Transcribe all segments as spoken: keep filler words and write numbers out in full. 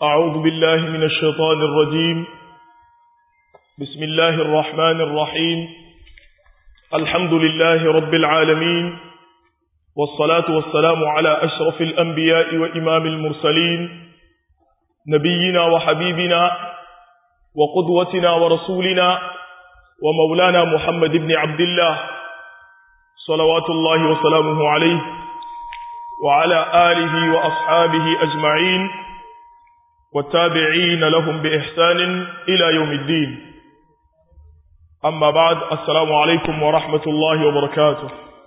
أعوذ بالله من الشيطان الرجيم. بسم الله الرحمن الرحيم. الحمد لله رب العالمين، والصلاة والسلام على أشرف الأنبياء وإمام المرسلين، نبينا وحبيبنا وقدوتنا ورسولنا ومولانا محمد بن عبد الله صلوات الله وسلامه عليه وعلى آله وأصحابه أجمعين والتابعين لهم بإحسان إلى يوم الدين. أما بعد، السلام عليكم ورحمة الله وبركاته.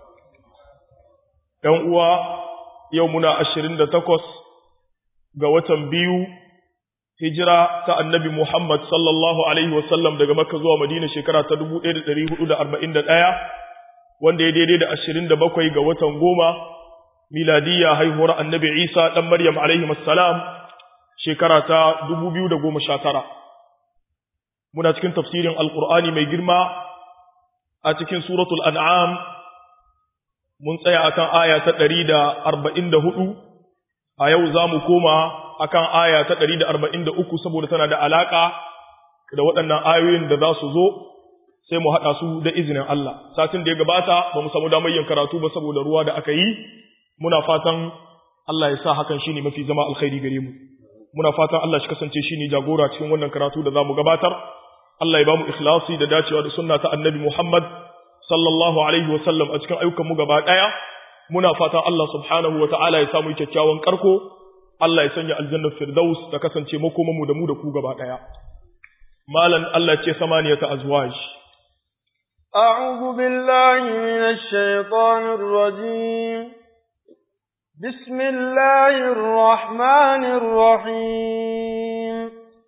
يوم يومنا أشرين دتكوس قوة بيو هجرة النبي محمد صلى الله عليه وسلم daga Makka zuwa Madina shekara ta dubu ɗaya da ɗari hudu da arba'in da ɗaya, wanda ya daidai da ashirin da bakwai ga watan goma miladiyya haihuwar annabi Isa dan Maryam alaihi assalam shekara ta dubu biyu da goma sha tara. Muna cikin tafsirin Alƙur'ani mai girma a cikin suratul An'am. Mun tsaya akan aya ta ɗari da arba'in da hudu, a yau za mu koma akan aya ta ɗari da arba'in da uku saboda tana da alaƙa da waɗannan ayoyin da za su zo, sai mu haɗa su da izinin Allah. Satin da ya gabata ba mu samu damar yin karatu ba saboda ruwa da aka yi. Muna fatan Allah ya sa hakan shine mafi zama alkhairi gare mu. Muna fatan Allah shi kasance shi ne jagora cikin wannan karatu da za mu gabatar. Allah ya ba mu ikhlasi da dacewa da sunna ta annabi Muhammad sallallahu alaihi wa sallam a cikin ayyukanmu gaba ɗaya. Muna fatan Allah subhanahu wa ta'ala ya samu kyakkyawan karko. Allah ya sanya aljannar firdaus ta kasance makomanmu da mu da ku gaba ɗaya. Malan Allah ce samaniyata azwaj. A'udhu billahi minash shaitanir rajim. بسم الله الرحمن الرحيم.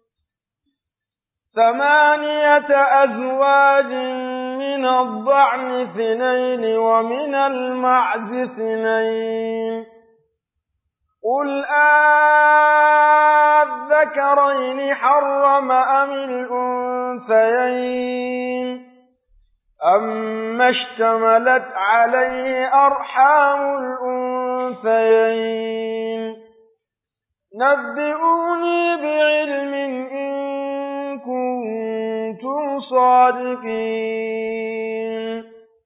ثمانية أزواج من الضأن اثنين ومن المعز اثنين. قل أذكرين حرم أم الأنثيين أما اشتملت عليه أرحام الأنثيين. نبئوني بعلم إن كنتم صادقين.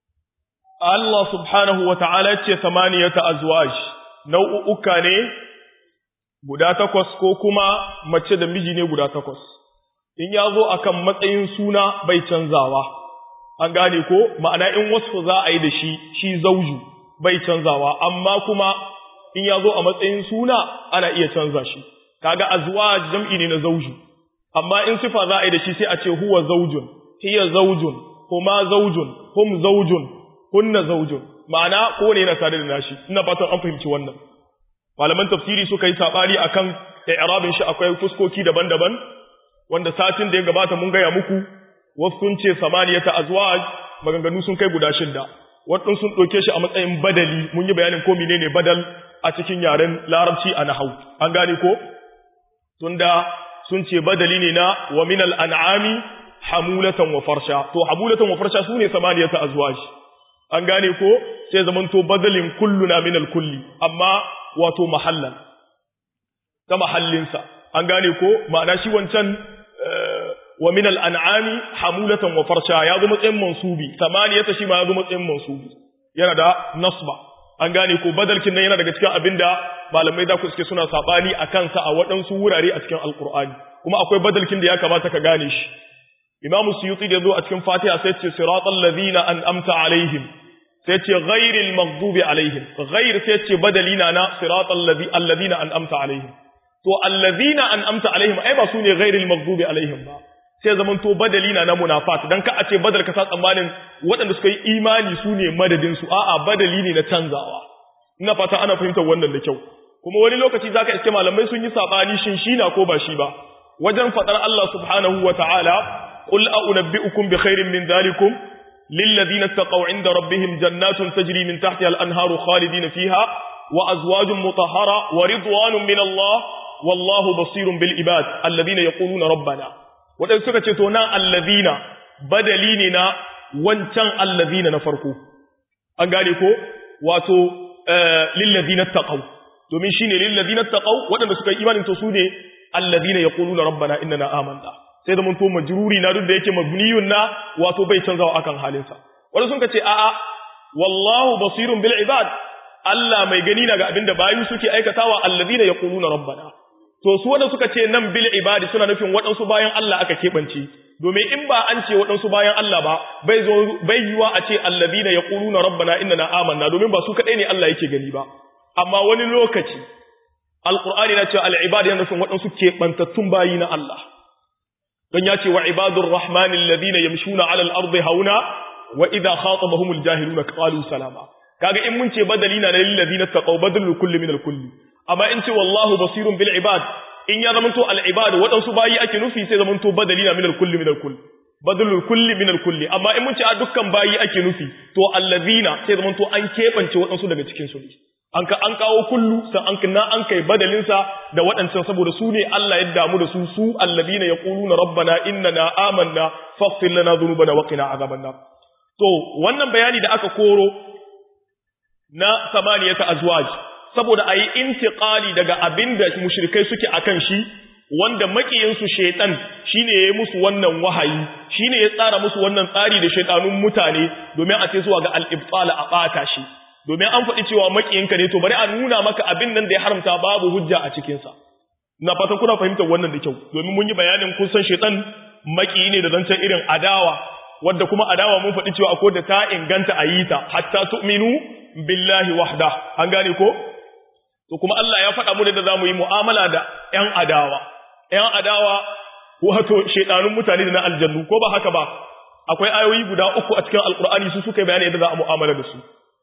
الله سبحانه وتعالى ثمانية أزواج، نوع أكاني guda takwas ko kuma mace da miji ne guda takwas. In ya zo akan matsayin suna bai canzawa, an gane ko, ma'ana in wasu za a yi da shi shi zauju bai canzawa, amma kuma in ya zo a matsayin suna ana iya canza shi. Kaga azwaj jam'i ne na zauju, amma in sifa za a yi da shi sai a ce huwa zaujun, hiya zaujun, huma zaujun, hum zaujun, hunna zaujun, ma'ana ko ne yana tare da nashi. Ina fatan an fahimci wannan. Malaman tafsiri suka yi sabani akan i'rabin shi, akwai fuskoki daban-daban wanda satin da ya gabata mun gaya muku. Wasu sun ce samaniyata azwaj, maganganu sun kai guda shidda. Waɗansu sun ɗauke shi a matsayin badali, mun yi bayanin ko menene badal a cikin yaren larabci a nahau, an gane ko? Tunda sun ce badali ne na wa minal an'ami hamulatan wa farsha, to hamulatan wa farsha su ne samaniyata azwaj, an gane ko? Sai zamanto badalin kulluna minal kulli, amma wato mahallan, ta mahallinsa, an gane ko? Ma'ana shi wancan wa minal an'ami hamulatan wa farsha ya zo matsayin mansubi, samaniyata shi ma ya zo matsayin mansubi, yana da nasba, an gane ko? Badalkin nan yana daga cikin abinda malamai da ku suke suna sabani a kansa a waɗansu wurare a cikin alqur'ani, kuma akwai badalkin da ya kamata ka gane shi. Imam Suyuti da zo a cikin Fatiha sai ce siratal ladina an'amta alaihim, sai ce ghairil maghdubi alaihim, ghair sai ce badalina na siratal ladina an'amta alaihim. To alladhina an'amta alaihim ai ba su ne ghairil maghdubi alaihim ba, sai zaman to badali na na munafat, dan ka a ce badal ka sa tsammanin waɗanda suka yi imani su ne madadin su, a'a badali ne na canzawa. Ina fata ana fahimtar wannan da kyau. Kuma wani lokaci zaka iske malamai sun yi sabani shin shi na ko ba shi ba wajen fadar Allah subhanahu wa ta'ala, qul a'unabbi'ukum bi khairin min dhalikum lil ladina taqaw 'inda rabbihim jannatun tajri min tahtiha al-anharu khalidina fiha wa azwajun mutahhara wa ridwanun min Allah wallahu basirun bil ibad alladhina yaquluna rabbana. Waɗansu suka ce to nan allazina badali ne na wancan allazina na farko, an gane ko? Wato lillazina taqaw, domin shine lillazina taqaw waɗanda suka yi imanin to su ne alladhina yaquluna rabbana innana amanna sai da mun to majruri na duk da yake mabniyun na wato bai canzawa akan halinsa wanda sun ce a'a wallahu basirun bil ibad Allah mai gani na ga abinda bayu suke aikatawa alladhina yaquluna rabbana to su wanda suka ce nan bil ibadi suna nufin waɗansu bayan Allah aka keɓance domin in ba an ce waɗansu bayan Allah ba bai zo bai yiwa a ce alladhina yaquluna rabbana innana amanna domin ba su kadai ne Allah yake gani ba amma wani lokaci alqur'ani na ce al ibadi yana nufin waɗansu keɓantattun bayi na Allah don ya ce wa ibadur rahmani alladhina yamshuna ala al ardi hauna wa idha khatabahumul jahiluna qalu salama kaga in mun ce badali na lil ladina taqaw badalul kulli min al kulli amma in ce wallahu basirun bil ibad in ya zamanto al ibad wadansu bayi ake nufi sai zamanto badali na min al kulli min al kulli badalul kulli min al kulli amma in mun ce a dukkan bayi ake nufi to alladhina sai zamanto an kebance wadansu daga cikin su an ka an kawo kullu sai an kana an kai badalin sa da wadancan saboda su ne Allah ya damu da su su alladhina yaquluna rabbana innana amanna faghfir lana dhunubana wa qina adhaban nar to wannan bayani da aka koro na samaniyata azwaj saboda ayi intiqali daga abinda mushrikai suke akan shi wanda makiyin su shaytan shine yayi musu wannan wahayi shine ya tsara musu wannan tsari da shaytanun mutane domin a ce zuwa ga al-ibtala a bata shi domin an faɗi cewa makiyinka ne to bari a nuna maka abin nan da ya haramta babu hujja a cikin sa na fatan kuna fahimtar wannan da kyau domin mun yi bayanin kun san shaytan makiyi ne da zancen irin adawa wanda kuma adawa mun faɗi cewa akwai da ta inganta ayita hatta tu'minu billahi wahda an gane ko to kuma Allah ya faɗa mu da zamu yi mu'amala da ƴan adawa ƴan adawa wato shedanun mutane da na aljannu ko ba haka ba akwai ayoyi guda uku a cikin alqur'ani su suka bayani yadda za a mu'amala da su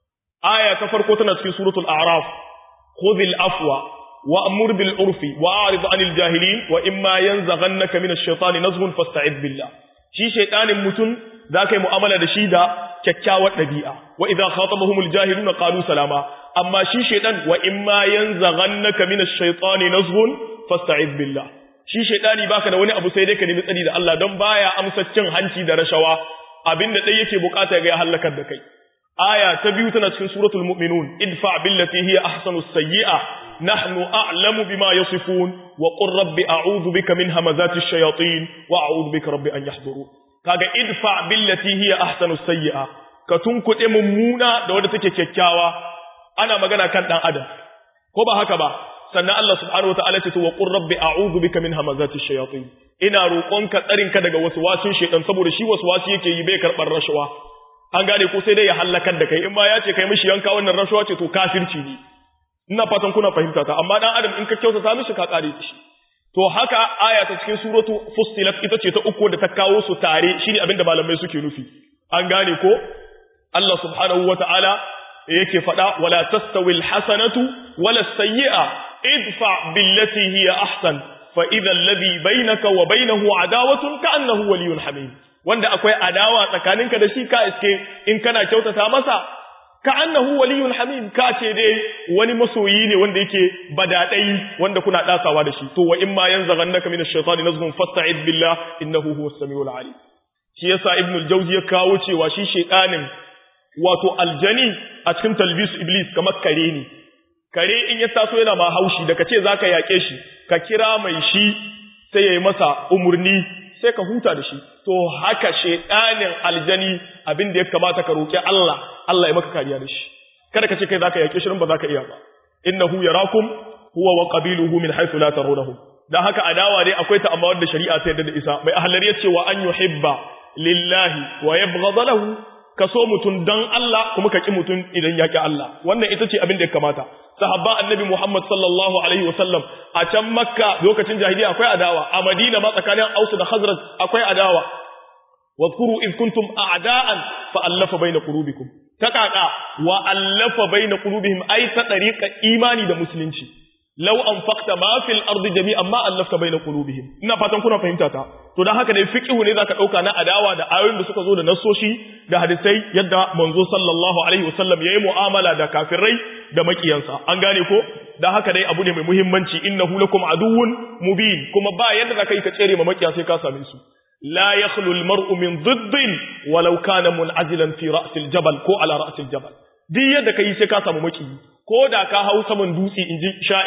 aya ta farko tana cikin suratul a'raf khudhil afwa wa'mur bil urfi wa'rid 'anil jahilin wa imma yanzaghannaka minash shaitani nazghun fasta'id billah shi shaytanin mutun zaka yi mu'amala da shi da kyakkyawar dabi'a wa idha khatabahumul jahiluna qalu salama amma shi shaytan wa imma yanzaghannaka minash shaitani nazghun fasta'id billah shi shaytani baka da wani abu sai dai ka nemi tsari da Allah don baya amsa cin hanci da rashawa abinda dai yake bukata ga ya halakar da kai aya ta biyu tana cikin suratul mu'minun idfa billati hiya ahsanus sayyi'a nahnu a'lamu bima yasifun wa qur rabbi a'udhu bika min hamazatish shayatin wa a'udhu bika rabbi an yahdurun kaga idfa billati hiya ahsanus sayyi'a ka tunkuɗe mummuna da wanda take kyakkyawa ana magana kan dan adam ko ba haka ba sannan Allah subhanahu wataala ce to wa qur rabbi a'udhu bika min hamazatish shayatin ina roƙonka tsarinka daga waswasin shaytan saboda shi waswasi yake yi bai karbar rashawa an gane ko sai dai ya halakar da kai in ma ya ce kai mishi yanka wannan rashawa ce to kafirci ne ina fatan kuna fahimta ta amma dan adam in ka kyautata mishi ka kare shi to haka aya ta cikin suratu fussilat ita ce ta uku da ta kawo su tare shine abinda malamai suke nufi an gane ko Allah subhanahu wataala yake fada wala tastawi alhasanatu wala sayyi'a idfa billati hiya ahsan fa idha alladhi bainaka wa bainahu adawatun ka'annahu waliyyun hamim wanda akwai adawa tsakaninka da shi ka iske in kana kyautata masa ka'annahu waliyyun hamim ka ce dai wani masoyi ne wanda yake badadai wanda kuna dasawa da shi to wa imma yanzaghannaka minash shaitani nazghun fasta'id billah innahu huwas samiul alim shi yasa ibnul jawzi ya kawo cewa shi shaytanin wato aljani a cikin talbis iblis kamar kare ne kare in ya taso yana ma haushi da kace zaka yake shi ka kira mai shi sai yayi masa umurni sai ka huta da shi to haka shaytanin aljani abin da ya kamata ka roki Allah Allah ya maka kariya da shi kada ka ce kai zaka yake shi ba zaka iya ba innahu yarakum huwa wa qabiluhu min haythu la tarawnahu dan haka adawa dai akwai ta amma wanda shari'a ta yarda da isa mai ahlari ya ce wa an yuhibba lillahi wa yabghadha lahu ka so mutun dan Allah kuma ka ki mutun idan ya ki Allah wannan ita ce abin da ya kamata sahabba annabi Muhammad sallallahu alaihi wasallam a can Makka lokacin jahiliya akwai adawa a Madina ma tsakanin Aus da Khazraj akwai adawa wadhkuru id kuntum a'da'an fa allafa baina qulubikum takaka wa allafa baina qulubihim ay ta tariqa imani da musulunci law anfaqta ma fil ardi jami'an ma allafta baina qulubihim ina fatan kuna fahimta ta to dan haka ne fiqhu ne zaka dauka na adawa da ayoyin da suka zo da nasoshi da hadisai yadda manzo sallallahu alaihi wasallam yayi mu'amala da kafirai da makiyansa an gane ko dan haka dai abu ne mai muhimmanci innahu lakum aduwwun mubin kuma ba yadda zaka yi ka tsere ma makiya sai ka same su la yakhlu almar'u min dhiddin walau kana mun'azilan fi ra'sil jabal ko ala ra'sil jabal duk yadda kai sai ka samu makiyi ko da ka hau saman dutse inji sha'ir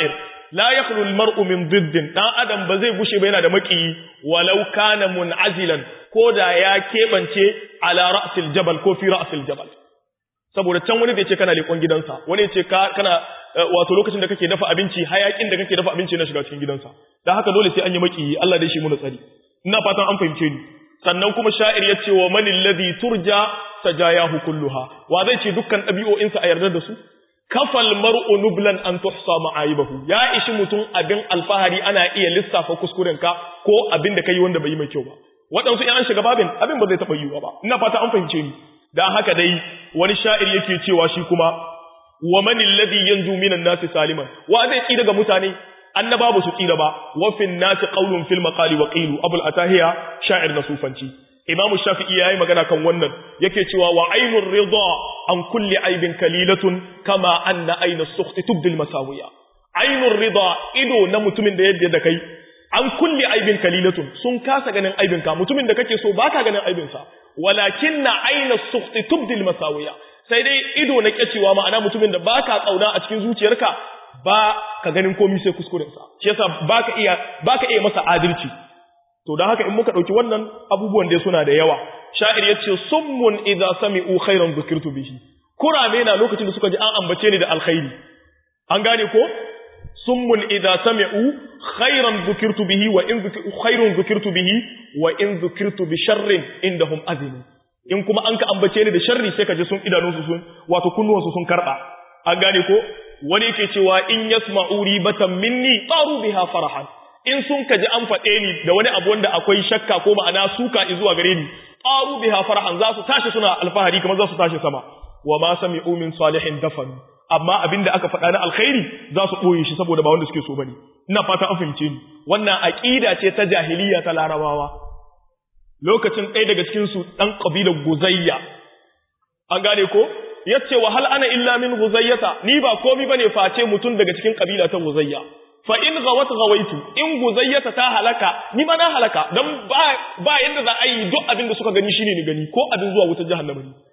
la yakhlu al-mar'u min diddin dan adam ba zai gushe ba yana da maki walau kana mun'azilan ko da ya kebance ala ra'sil jabal ko fi ra'sil jabal saboda can wani da yace kana lekon gidansa wani yace ka kana wato lokacin da kake dafa abinci hayakin da kake dafa abinci na shiga cikin gidansa dan haka dole sai an yi maki Allah dai shi mu tsari ina fatan an fahimce ni sannan kuma sha'ir yace wa manil ladhi turja sajayahu kulluha wa zai ce dukkan dabi'o'insa a yarda da su kafal mar'u nublan an tuhsa ma'aibahu ya ishi mutum abin alfahari ana iya lissafa kuskurenka ko abin da kai wanda bai yi mai kyau ba waɗansu in an shiga babin abin ba zai taɓa yiwuwa ba ina fata an fahimce ni dan haka dai wani sha'ir yake cewa shi kuma wa man alladhi yanju minan nasi saliman wa zai ki daga mutane annaba ba su tsira ba wa fin nasi qawlun fil maqali wa qilu abul atahiya sha'ir na sufanci imamu shafi'i yayi magana kan wannan yake cewa wa ainur ridha an kulli aibin kalilatun kama anna ayna as-sukht tubdil masawiya ainur ridha ido na mutumin da yadda da kai an kulli aibin kalilatun sun kasa ganin aibin ka mutumin da kake so baka ganin aibin sa walakinna ayna as-sukht tubdil masawiya sai dai ido na kyacewa ma'ana mutumin da baka kauna a cikin zuciyarka ba ka ganin komai sai kuskuren sa shi yasa baka iya baka iya masa adalci to dan haka in muka dauki wannan abubuwan da suna da yawa sha'ir yace summun idza sami'u khairan dhukirtu bihi kurame na lokacin da suka ji an ambace ni da alkhairi an gane ko summun idza sami'u khairan dhukirtu bihi wa in khairun dhukirtu bihi wa in dhukirtu bi sharrin indahum azinu in kuma an ka ambace ni da sharri sai ka ji sun idanunsu sun wato kunnuwansu sun karba an gane ko wani yake cewa in yasma'u ribatan minni taru biha farahan in sun kaji an faɗe ni da wani abu wanda akwai shakka ko ma'ana suka zuwa gare ni qaru biha farhan za su tashi suna alfahari kamar za su tashi sama wa ma sami'u min salihin dafan amma abinda aka faɗa na alkhairi za su boye shi saboda ba wanda suke so bane ina fata an fahimce ni wannan aqida ce ta jahiliya ta larabawa lokacin ɗaya daga cikin su dan kabilar guzayya an gane ko yace wa hal ana illa min guzayyata ni ba komai bane face mutun daga cikin kabila ta guzayya fa in gawat gawaitu in guzayyata ta halaka ni ma na halaka dan ba ba yanda za a yi duk abin da suka gani shine ni gani ko abin zuwa wutar jahannama ne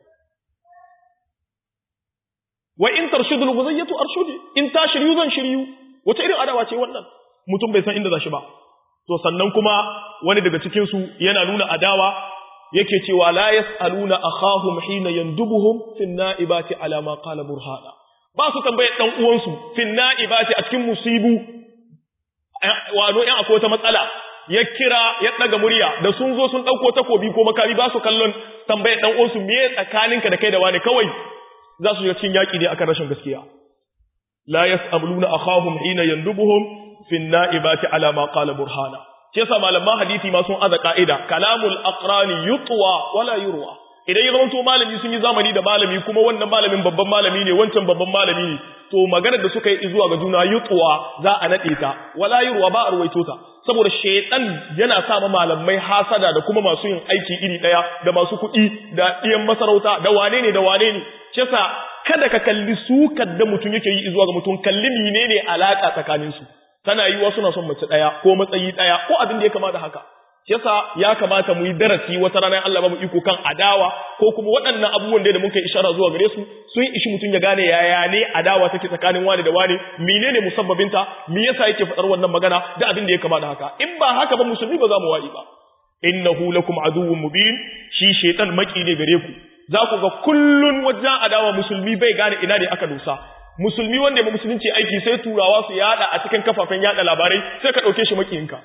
wa in tarshidu guzayyatu arshudi in ta shiryu zan shiryu wata irin adawa ce wannan mutum bai san inda za shi ba to sannan kuma wani daga cikin su yana nuna adawa yake cewa la yasaluna akhahum hina yandubuhum fi naibati ala ma qala burhana ba su tambayar dan uwansu fi naibati a cikin musibu wano in akwai wata matsala ya kira ya daga murya da sun zo sun dauko takobi ko makami ba su kallon tambayar dan uwansu me tsakaninka da kai da wani kawai za su yi cikin yaki ne akan rashin gaskiya la yasaluna akhahum hina yandubuhum fi naibati ala ma qala burhana shi yasa malaman hadisi ma sun aza ka'ida kalamul aqrani yutwa wala yurwa idan ya zama to malami sun yi zamani da malami kuma wannan malamin babban malami ne wancan babban malami ne to maganar da suka yi zuwa ga juna yutwa za a nade ta wala yurwa ba a ruwaito ta saboda shaytan yana sa ma malamai hasada da kuma masu yin aiki iri daya da masu kuɗi da ɗiyan masarauta da wane ne da wane ne shi yasa kada ka kalli sukar da mutum yake yi zuwa ga mutum kalli menene alaka tsakanin su tana yiwa suna son mace daya ko matsayi daya ko abin da ya kamata haka yasa ya kamata mu yi darasi wata rana Allah ba mu iko kan adawa ko kuma waɗannan abubuwan da muka ishara zuwa gare su sun ishi mutun ya gane yaya ne adawa take tsakanin wani da wani menene musabbabin ta me yasa yake fadar wannan magana da abin da ya kamata haka in ba haka ba musulmi ba za mu wadi ba innahu lakum aduwwun mubin shi shaytan maki ne gare ku za ku ga kullun wajen adawa musulmi bai gane ina ne aka dosa musulmi wanda ba musulunci aiki sai turawa su yada a cikin kafafen yada labarai sai ka dauke shi makiyinka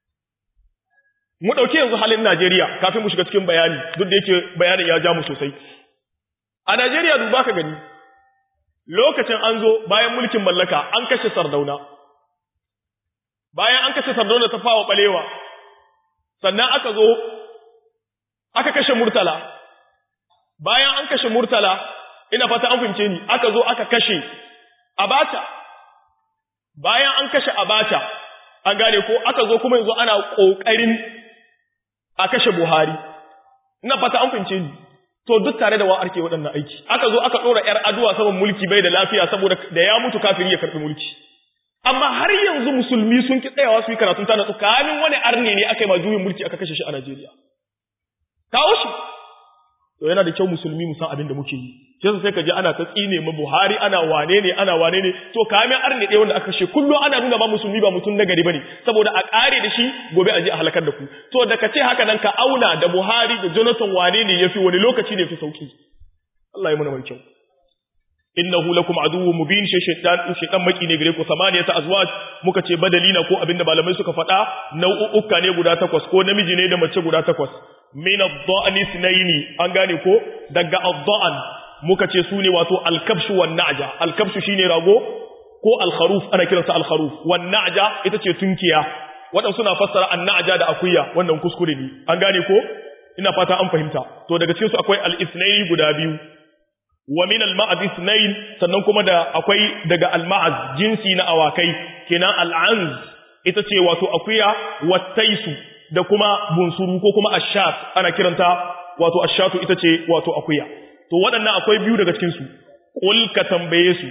mu dauke yanzu halin Najeriya kafin mu shiga cikin bayani duk da yake bayanin ya ja mu sosai a Najeriya duba ka gani lokacin an zo bayan mulkin mallaka an kashe Sardauna bayan an kashe Sardauna ta fawa balewa sannan aka zo aka kashe Murtala bayan an kashe Murtala ina fata an fahimce ni aka zo aka kashe Abacha bayan an kashe Abacha an gane ko aka zo kuma yanzu ana kokarin a kashe Buhari ina fata an fahimce ni to duk tare da wa arke waɗannan aiki aka zo aka dora yar aduwa saboda mulki bai da lafiya saboda da ya mutu kafiri ya karbi mulki amma har yanzu musulmi sun ki tsayawa su yi karatun tana tsakanin wani arne ne aka yi ma juyin mulki aka kashe shi a Najeriya kawo shi to yana da kyau musulmi mu san abin da muke yi shi sai ka ji ana ta tsine mu Buhari ana wane ne ana wane ne to kamin arne ɗaya wanda aka kashe kullum ana nuna ba musulmi ba mutum nagari bane saboda a ƙare da shi gobe a je a halakar da ku to da ka ce haka nan ka auna da Buhari da Jonathan wane ne yafi wani lokaci ne fi sauki Allah ya muna mai kyau innahu lakum aduwwun mubin shi shaytan shaytan maki ne gare ku samaniyata azwaj muka ce badalina ko abinda malamai suka faɗa nau'uka ne guda takwas ko namiji ne da mace guda takwas min ad-da'ni ithnaini an gane ko daga ad-da'an muka ce su ne wato al-kabshu wan na'ja al-kabshu shine rago ko al-kharuf ana kiransa al-kharuf wan na'ja ita ce tunkiya wadan suna fassara an-na'ja da akuya wannan kuskure ne an gane ko ina fata an fahimta to daga cikin su akwai al-ithnaini guda biyu wa min al-ma'az ithnain sannan kuma da akwai daga al-ma'az jinsi na awakai kenan al-anz ita ce wato akuya wattaisu da kuma bunsuru ko kuma ashat ana kiranta wato ashatu ita ce wato akuya to waɗannan akwai biyu daga cikin su qul ka tambaye su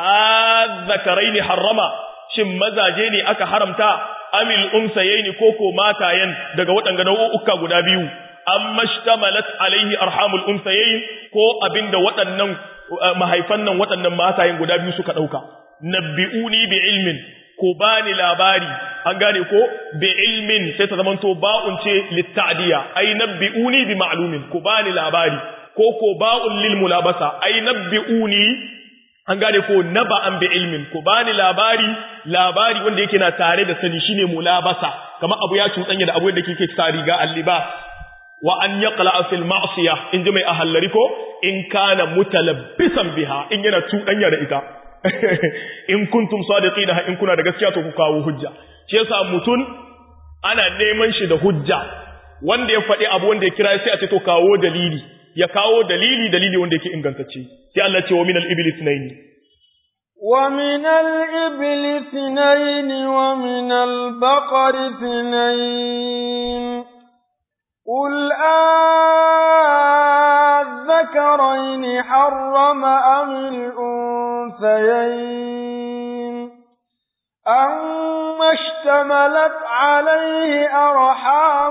azzakaraini harrama shin mazaje ne aka haramta amil unsayaini koko matayen daga waɗanga nau'uka guda biyu amma shtamalat alaihi arhamul unsayayn ko abinda waɗannan mahaifan nan waɗannan matayen guda biyu suka dauka nabbi'uni bi ilmin ko bani labari an gane ko bi ilmin sai ta zamanto ba'un ce litta'diya ai nabbi'uni bi ma'lumin ko bani labari ko ko ba'un lil mulabasa ai nabbi'uni an gane ko naba'an bi ilmin ko bani labari labari wanda yake na tare da sani shine mulabasa kamar abu ya cutsanya da abu da yake ta riga al-libas wa an yaqla fil ma'siyah in ji mai ahallari ko in kana mutalabbisan biha in yana tudanya da ita in kuntum sadiqina in kuna da gaskiya to ku kawo hujja shi yasa mutun ana neman shi da hujja wanda ya faɗi abu wanda ya kira sai a ce to kawo dalili ya kawo dalili dalili wanda yake ingantacce sai Allah ce wa minal iblis ithnain wa minal iblis ithnain wa minal baqari ithnain قل أذكرين حرم أم الأنثيين أما اشتملت عليه أرحام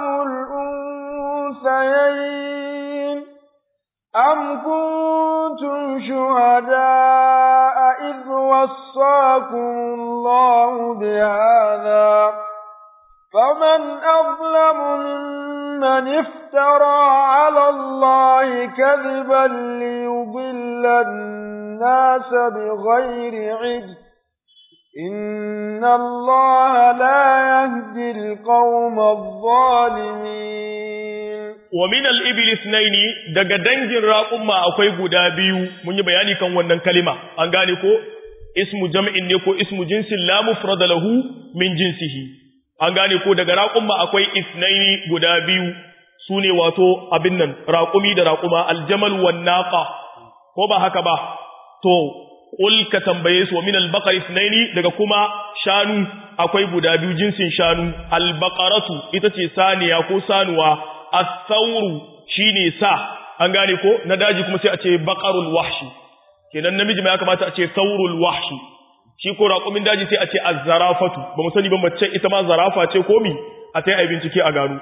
الأنثيين أم كنتم شهداء إذ وصاكم الله بهذا فمن أظلم ممن افترى على الله كذبا ليضل الناس بغير علم إن الله لا يهدي القوم الظالمين ومن الإبل اثنين daga dangin raƙumma akwai guda biyu mun yi bayani kan wannan kalima an gane ko ismu jam'in ne ko ismu jinsin la mufrada lahu min jinsihi an gane ko daga raƙumma akwai isnaini guda biyu su ne wato abin nan raƙumi da raƙuma aljamal wan naqa ko ba haka ba to qul ka tambaye su min albaqar isnaini daga kuma shanu akwai guda biyu jinsin shanu albaqaratu ita ce saniya ko sanuwa as-sawru shine sa an gane ko na daji kuma sai a ce baqarul wahshi kenan namiji ma ya kamata a ce saurul wahshi shi ko raƙumin daji sai a ce az-zarafatu ba mu sani ba mace ita ma zarafa ce ko mi a sai ai bincike a gano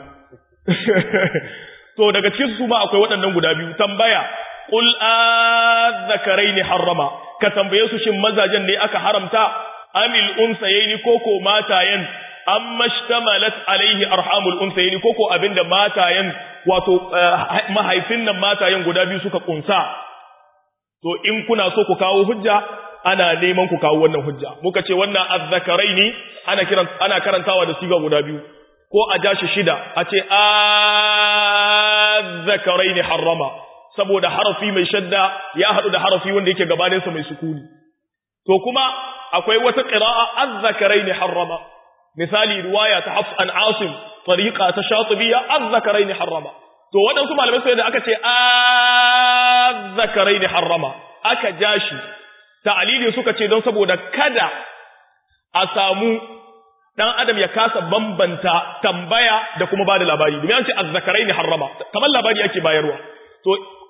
to daga cikin su ma akwai waɗannan guda biyu tambaya qul az-zakaraini harrama ka tambaye su shin mazajen ne aka haramta amil unsayaini koko matayen amma shtamalat alaihi arhamul unsayaini koko abinda matayen wato mahaifin nan matayen guda biyu suka kunsa to in kuna so ku kawo hujja ana neman ku kawo wannan hujja muka ce wannan azzakaraini ana kiran ana karantawa da siga guda biyu ko a jashi shida a ce azzakaraini harrama saboda harafi mai shadda ya hadu da harafi wanda yake gabanin sa mai sukuni to kuma akwai wata qira'a azzakaraini harrama misali riwaya ta Hafs an Asim tariqa ta Shatibiyya azzakaraini harrama to wadansu malamai sai da aka ce azzakaraini harrama aka jashi ta'alili suka ce don saboda kada a samu dan adam ya kasa bambanta tambaya da kuma bada labari domin an ce azzakaraini harrama kamar labari yake bayarwa to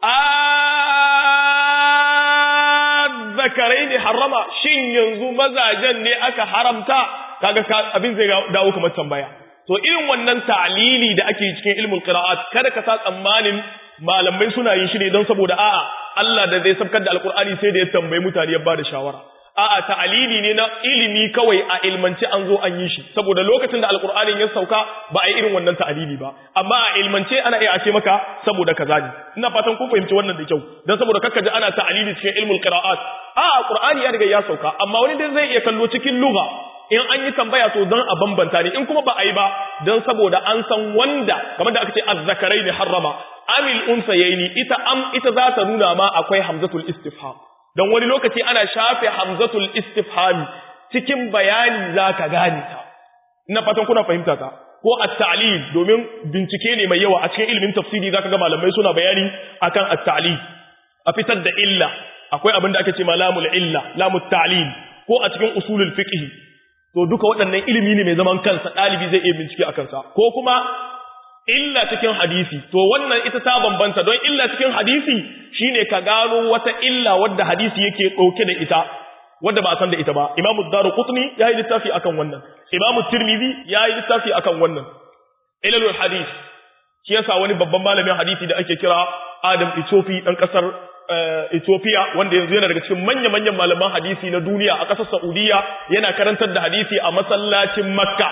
azzakaraini harrama shin yanzu mazajen ne aka haramta kaga abin zai dawo kamar tambaya to irin wannan ta'lili da ake cikin ilmul qira'at kada ka sa tsammanin malamai suna yin shi ne don saboda a'a Allah da zai sabkar da alqur'ani sai da ya tambayi mutane ya bada shawara a'a ta'alili ne na ilimi kawai a ilmance an zo an yi shi saboda lokacin da alqur'anin ya sauka ba a yi irin wannan ta'alili ba amma a ilmance ana iya ce maka saboda kaza ne ina fatan kun fahimci wannan da kyau dan saboda kakka ji ana ta'alili cikin ilmul qira'at a'a qur'ani ya riga ya sauka amma wani dai zai iya kallo cikin lugha in an yi tambaya to dan a bambanta ne in kuma ba a yi ba dan saboda an san wanda kamar da aka ce az-zakaraini harrama amil unsayaini ita am ita za ta nuna ma akwai hamzatul istifham don wani lokaci ana shafe hamzatul istifhami cikin bayani zaka gane ta ina fatan kuna fahimta ta ko at-ta'lil domin bincike ne mai yawa a cikin ilimin tafsiri zaka ga malamai suna bayani akan at-ta'lil a fitar da illa akwai abin da ake ce lamul illa lamut ta'lil ko a cikin usulul fiqh to duka waɗannan ilimi ne mai zaman kansa dalibi zai iya bincike akan sa ko kuma illa cikin hadisi to wannan ita ta bambanta don illa cikin hadisi shine ka gano wata illa wadda hadisi yake dauke da ita wadda ba a san da ita ba imamu daruqutni yayi littafi akan wannan imamu tirmidhi yayi littafi akan wannan ilalul hadis shi yasa wani babban malamin hadisi da ake kira Adam Itofi dan kasar Ethiopia wanda yanzu yana daga cikin manya-manyan malaman hadisi na duniya a kasar Saudiya yana karantar da hadisi a masallacin Makka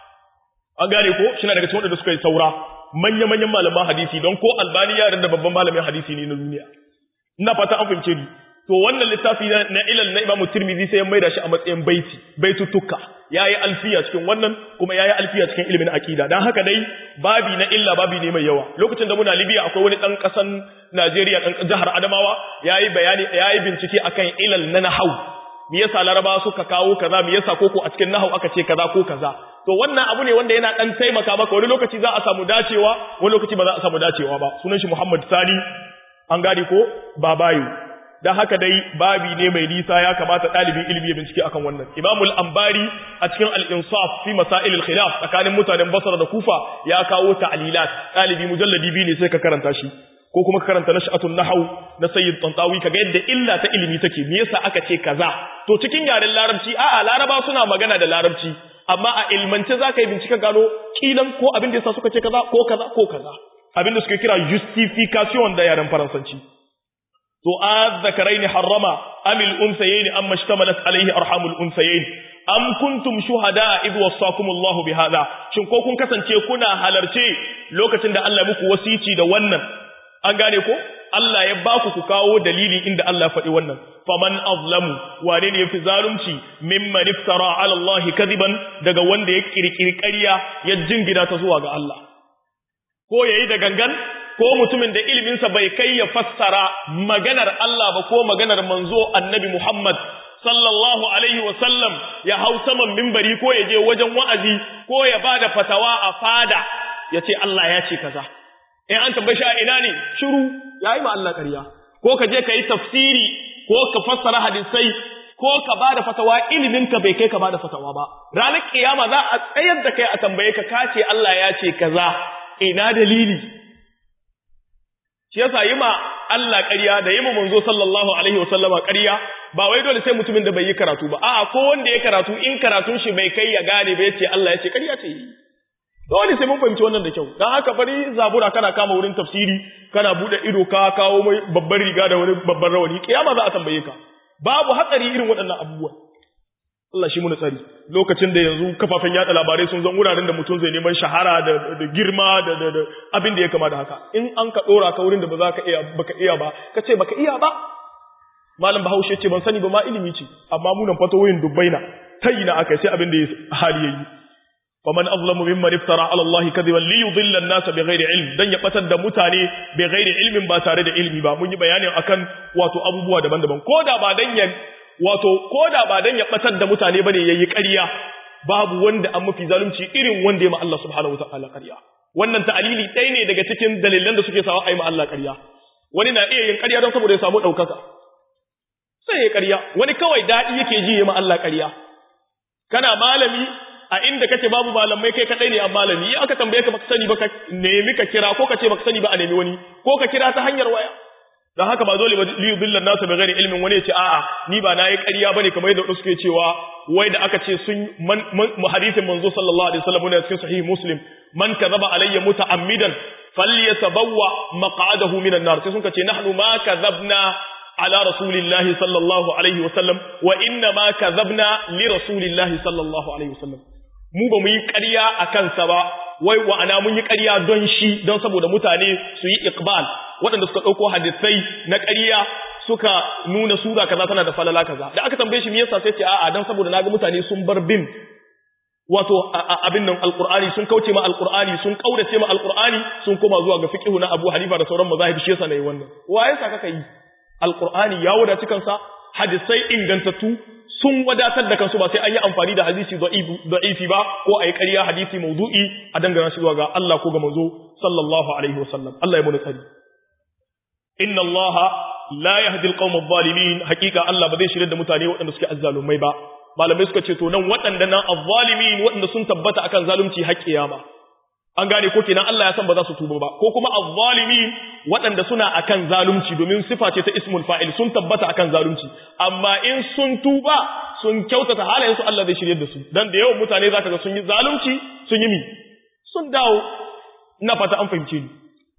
an gane ko shi na daga cikin wanda suka yi saura manya-manyan malaman hadisi don ko Albani ya da babban malamin hadisi ne na duniya ina fata an fahimce ni to wannan littafi na ilal na Imam Tirmidhi sai ya maida shi a matsayin baiti baitutukka yayi alfiya cikin wannan kuma yayi alfiya cikin ilimin aqida dan haka dai babi na illa babi ne mai yawa lokacin da muna Libya akwai wani dan kasan Najeriya dan jihar Adamawa yayi bayani yayi bincike akan ilal na nahwu me yasa Laraba suka kawo kaza me yasa koko a cikin nahwu aka ce kaza ko kaza to wannan abu ne wanda yana dan taimaka maka wani lokaci za a samu dacewa wani lokaci ba za a samu dacewa ba sunan shi Muhammad Sani an gane ko babayu dan haka dai babi ne mai nisa ya kamata dalibin ilimi ya bincike akan wannan Imamul Ambari a cikin al-Insaf fi masail al-khilaf tsakanin mutanen Basra da Kufa ya kawo ta'lilat dalibi mujalladi biyu ne sai ka karanta shi ko kuma ka karanta nash'atun nahw na Sayyid Tantawi kaga yadda illa ta ilimi take me yasa aka ce kaza to cikin yaren Larabci a'a Laraba suna magana da Larabci amma a ilmance zaka yi bincike gano kilan ko abin da yasa suka ce kaza ko kaza ko kaza abin da suke kira justification da yaren Faransanci to azzakaraini harrama amil unsayaini amma ishtamalat alayhi arhamul unsayain am kuntum shuhada idh wasakumullahu bihadha shin ko kun kasance kuna halarce lokacin da Allah muku wasici da wannan an gane ko Allah ya baku ku kawo dalili inda Allah faɗi wannan faman azlamu wane ne yafi zalunci mimman iftara ala Allah kadiban daga wanda ya kirkiri ƙarya ya jingina ta zuwa ga Allah ko yayi da gangan ko mutumin da iliminsa bai kai ya fassara maganar Allah ba ko maganar manzo annabi Muhammad sallallahu alaihi wa sallam ya hau saman minbari ko ya je wajen wa'azi ko ya bada fatawa a fada ya ce Allah ya ce kaza in an tambaye shi a ina ne shiru yayi ma Allah ƙarya ko ka je ka yi tafsiri ko ka fassara hadisai ko ka bada fatawa iliminka bai kai ka bada fatawa ba ranar kiyama za a tsayar da kai a tambaye ka kace Allah ya ce kaza ina dalili shi yasa yi ma Allah ƙarya da yi ma manzo sallallahu alaihi wasallama ƙarya ba wai dole sai mutumin da bai yi karatu ba a'a ko wanda ya karatu in karatun shi bai kai ya gane ba yace Allah ya ce ƙarya ce dole sai mun fahimci wannan da kyau dan haka bari zabura kana kama wurin tafsiri kana bude ido ka kawo mai babbar riga da wani babban rawani kiyama za a tambaye ka babu hatsari irin waɗannan abubuwa Allah shi muna tsari lokacin da yanzu kafafen yada labarai sun zan wuraren da mutum zai neman shahara da, da girma da, da, da abin da ya kama da haka in an ka dora ka wurin da ba za ka iya baka iya ba ka ce baka iya ba malam Bahaushe ce ban sani ba ma ilimi ce amma munan fatawoyin dubbaina tayi na akai sai abin da ya hali yayi faman azlamu mimman iftara ala Allah kadiban li yudilla an-nas bighairi ilm dan ya batar da mutane bighairi ilmin ba tare da ilmi ba mun yi bayanin akan wato abubuwa daban-daban koda ba dan ya wato koda ba dan ya batar da mutane bane yayi ƙarya babu wanda an mafi zalunci irin wanda ya ma Allah subhanahu wataala ƙarya wannan ta'alili ɗaya ne daga cikin dalilan da suke sawa ai ma Allah ƙarya wani na iya yin ƙarya don saboda ya samu ɗaukaka sai ya ƙarya wani kawai daɗi yake ji ya ma Allah ƙarya kana malami a inda kake babu malamai kai kadai ne a malami in aka tambaye ka baka sani ba ka nemi ka kira ko ka ce baka sani ba a nemi wani ko ka kira ta hanyar waya dan haka ba dole ba li yudilla an-nas bi ghairi ilmin wani ya ce a'a ni ba nayi ƙarya bane kamar yadda wasu suke cewa wai da aka ce sun hadisin manzo sallallahu alaihi wasallam ne cikin sahih muslim man kadhaba alayya muta'ammidan falyatabawwa maq'adahu minan nar sai sun ce nahnu ma kadhabna ala rasulillahi sallallahu alaihi wasallam wa inna ma kadhabna li rasulillahi sallallahu alaihi wasallam mu ba mu yi ƙarya akan sa ba wai wa'ana mun yi ƙarya don shi don saboda mutane su yi iqbal waɗanda suka ɗauko hadisai na ƙarya suka nuna sura kaza tana da falala kaza da aka tambaye shi me yasa sai ce a'a dan saboda naga mutane sun bar bin wato abin nan alqur'ani sun kauce ma alqur'ani sun kaurace ma alqur'ani sun koma zuwa ga fiqhu na Abu Hanifa da sauran mazahib shi yasa nayi wannan waye sa kaka yi alqur'ani ya wadaci kansa hadisai ingantattu sun wadatar da kansu ba sai an yi amfani da hadisi da'ifi ba ko ayi ƙarya hadisi mawdu'i a dangana shi zuwa ga Allah ko ga manzo sallallahu alaihi wasallam Allah ya mu tsari inna Allah la yahdi alqawma adh-dhalimin hakika Allah ba zai shirye da mutane waɗanda suke azzalumai ba malamai suka ce to nan waɗanda nan adh-dhalimin waɗanda sun tabbata akan zalunci har kiyama an gane ko kenan Allah ya san ba za su tuba ba ko kuma adh-dhalimin waɗanda suna akan zalunci domin sifa ce ta ismul fa'il sun tabbata akan zalunci amma in sun tuba sun kyautata halayensu Allah zai shirye da su dan da yawan mutane zaka ga sun yi zalunci sun yi mi sun dawo ina fata an fahimce ni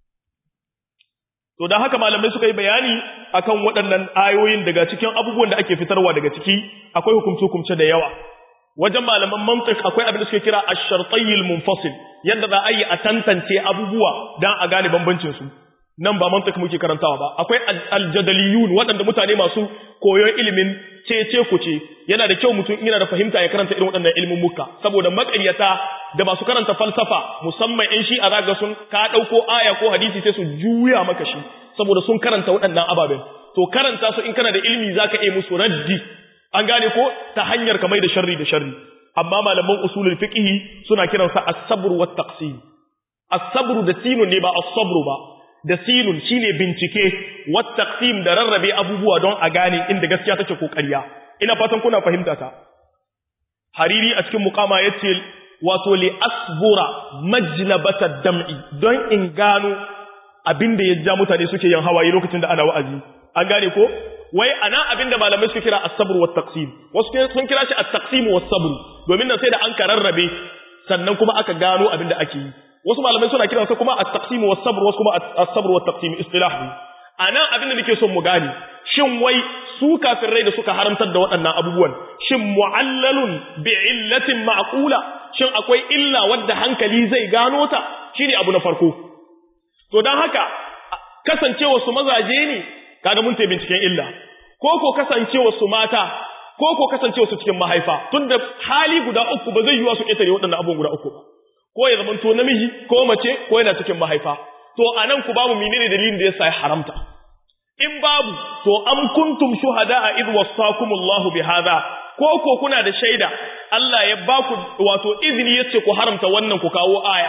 to dan haka malamai suka yi bayani akan waɗannan ayoyin daga cikin abubuwan da ake fitarwa daga ciki akwai hukumce-hukumce da yawa wajen malaman mantiq akwai abin da suke kira ash-shartayil munfasil yadda za a yi a tantance abubuwa dan a gane bambancin su nan ba mantiq muke karantawa ba akwai al-jadaliyun waɗanda mutane masu koyon ilimin cece kuce yana da kyau mutum yana da fahimta ya karanta irin waɗannan ilimin muka saboda maƙaryata da masu karanta falsafa musamman in shi a zaga sun ka ɗauko aya ko hadisi sai su juya maka shi saboda sun karanta waɗannan ababen to karanta su in kana da ilimi zaka iya musu raddi an gane ko ta hanyar kamar da sharri da sharri amma malaman usulul fiqh suna kiransa as-sabr wa at-taqsim as-sabr da sinun ne ba as-sabr ba da sinun shine bincike wa at-taqsim da rarrabe abubuwa don a gane inda gaskiya take ko ƙarya ina fatan kuna fahimta ta hariri a cikin muqama yace wato li asbura majlabata dam'i don in gano abinda ya ja mutane suke yin hawaye lokacin da ana wa'azi an gane ko wai ana abinda malamai suke kira as-sabr wa at-taqsim wasu sun kira shi at-taqsim wa as-sabr domin nan sai da an kararrabe sannan kuma aka gano abinda ake yi wasu malamai suna kiransa kuma at-taqsim wa as-sabr wasu kuma as-sabr wa at-taqsim istilah ana abinda nake son mu gane shin wai su kafirai da suka haramtar da waɗannan abubuwan shin mu'allalun bi'illatin ma'qula shin akwai illa wadda hankali zai gano ta shine abu na farko to dan haka kasancewa su mazaje ne kaga mun tayi binciken illa ko ko kasancewa su mata ko ko kasancewa su cikin mahaifa tunda hali guda uku ba zai yiwa su ketare waɗannan abubuwan guda uku ba ko ya zamanto namiji ko mace ko yana cikin mahaifa to anan ku babu menene dalilin da yasa ya haramta in babu to am kuntum shuhada'a id wasaqakumullahu bihadha ko ko kuna da shaida Allah ya baku wato izini yace ku haramta wannan ku kawo aya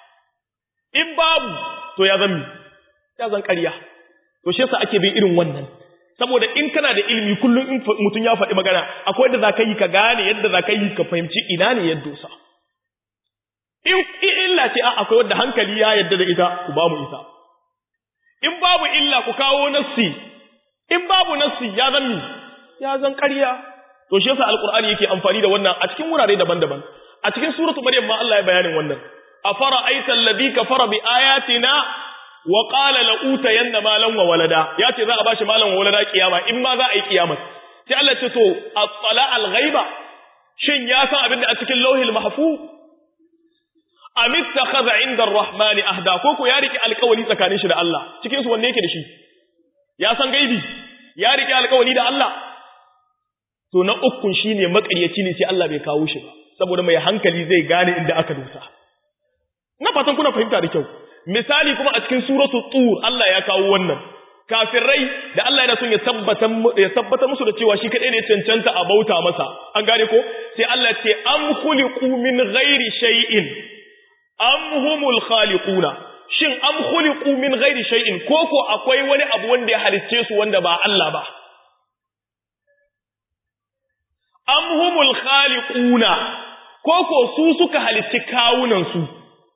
in babu to ya zan ya zan ƙarya to shi yasa ake bin irin wannan saboda in kana da ilimi kullun in mutun ya faɗi magana akwai yadda zaka yi ka gane yadda zaka yi ka fahimci ina ne yadda sa in illa ce akwai wanda hankali ya yadda da ita ku ba mu ita in babu illa ku kawo nassi in babu nassi ya zan mi ya zan ƙarya to shi yasa alqur'ani yake amfani da wannan a cikin wurare daban-daban a cikin suratu maryam ma Allah ya bayanin wannan afara aita alladhi kafara bi ayatina wa qala la utayanna malan wa walada yace za a bashi malan wa walada kiyama in ma za a yi kiyama sai Allah ce to at-tala al-ghaiba shin ya san abin da a cikin lauhil mahfuz am ittakhadha 'inda ar-rahmani ahda ko ko ya riki alƙawari tsakanin shi da Allah cikin su wanne yake da shi ya san gaibi ya riki alƙawari da Allah to na ukun shine makaryaci ne sai Allah bai kawo shi ba saboda mai hankali zai gane inda aka dosa na fatan kuna fahimta da kyau misali kuma a cikin suratu tur Allah ya kawo wannan kafirai da Allah yana son ya tabbata ya tabbata musu da cewa shi kadai ne cancanta a bauta masa an gane ko sai Allah ce am khuliqu min ghairi shay'in am humul khaliquna shin am khuliqu min ghairi shay'in koko akwai wani abu wanda ya halicce su wanda ba Allah ba am humul khaliquna koko su suka halicci kawunan su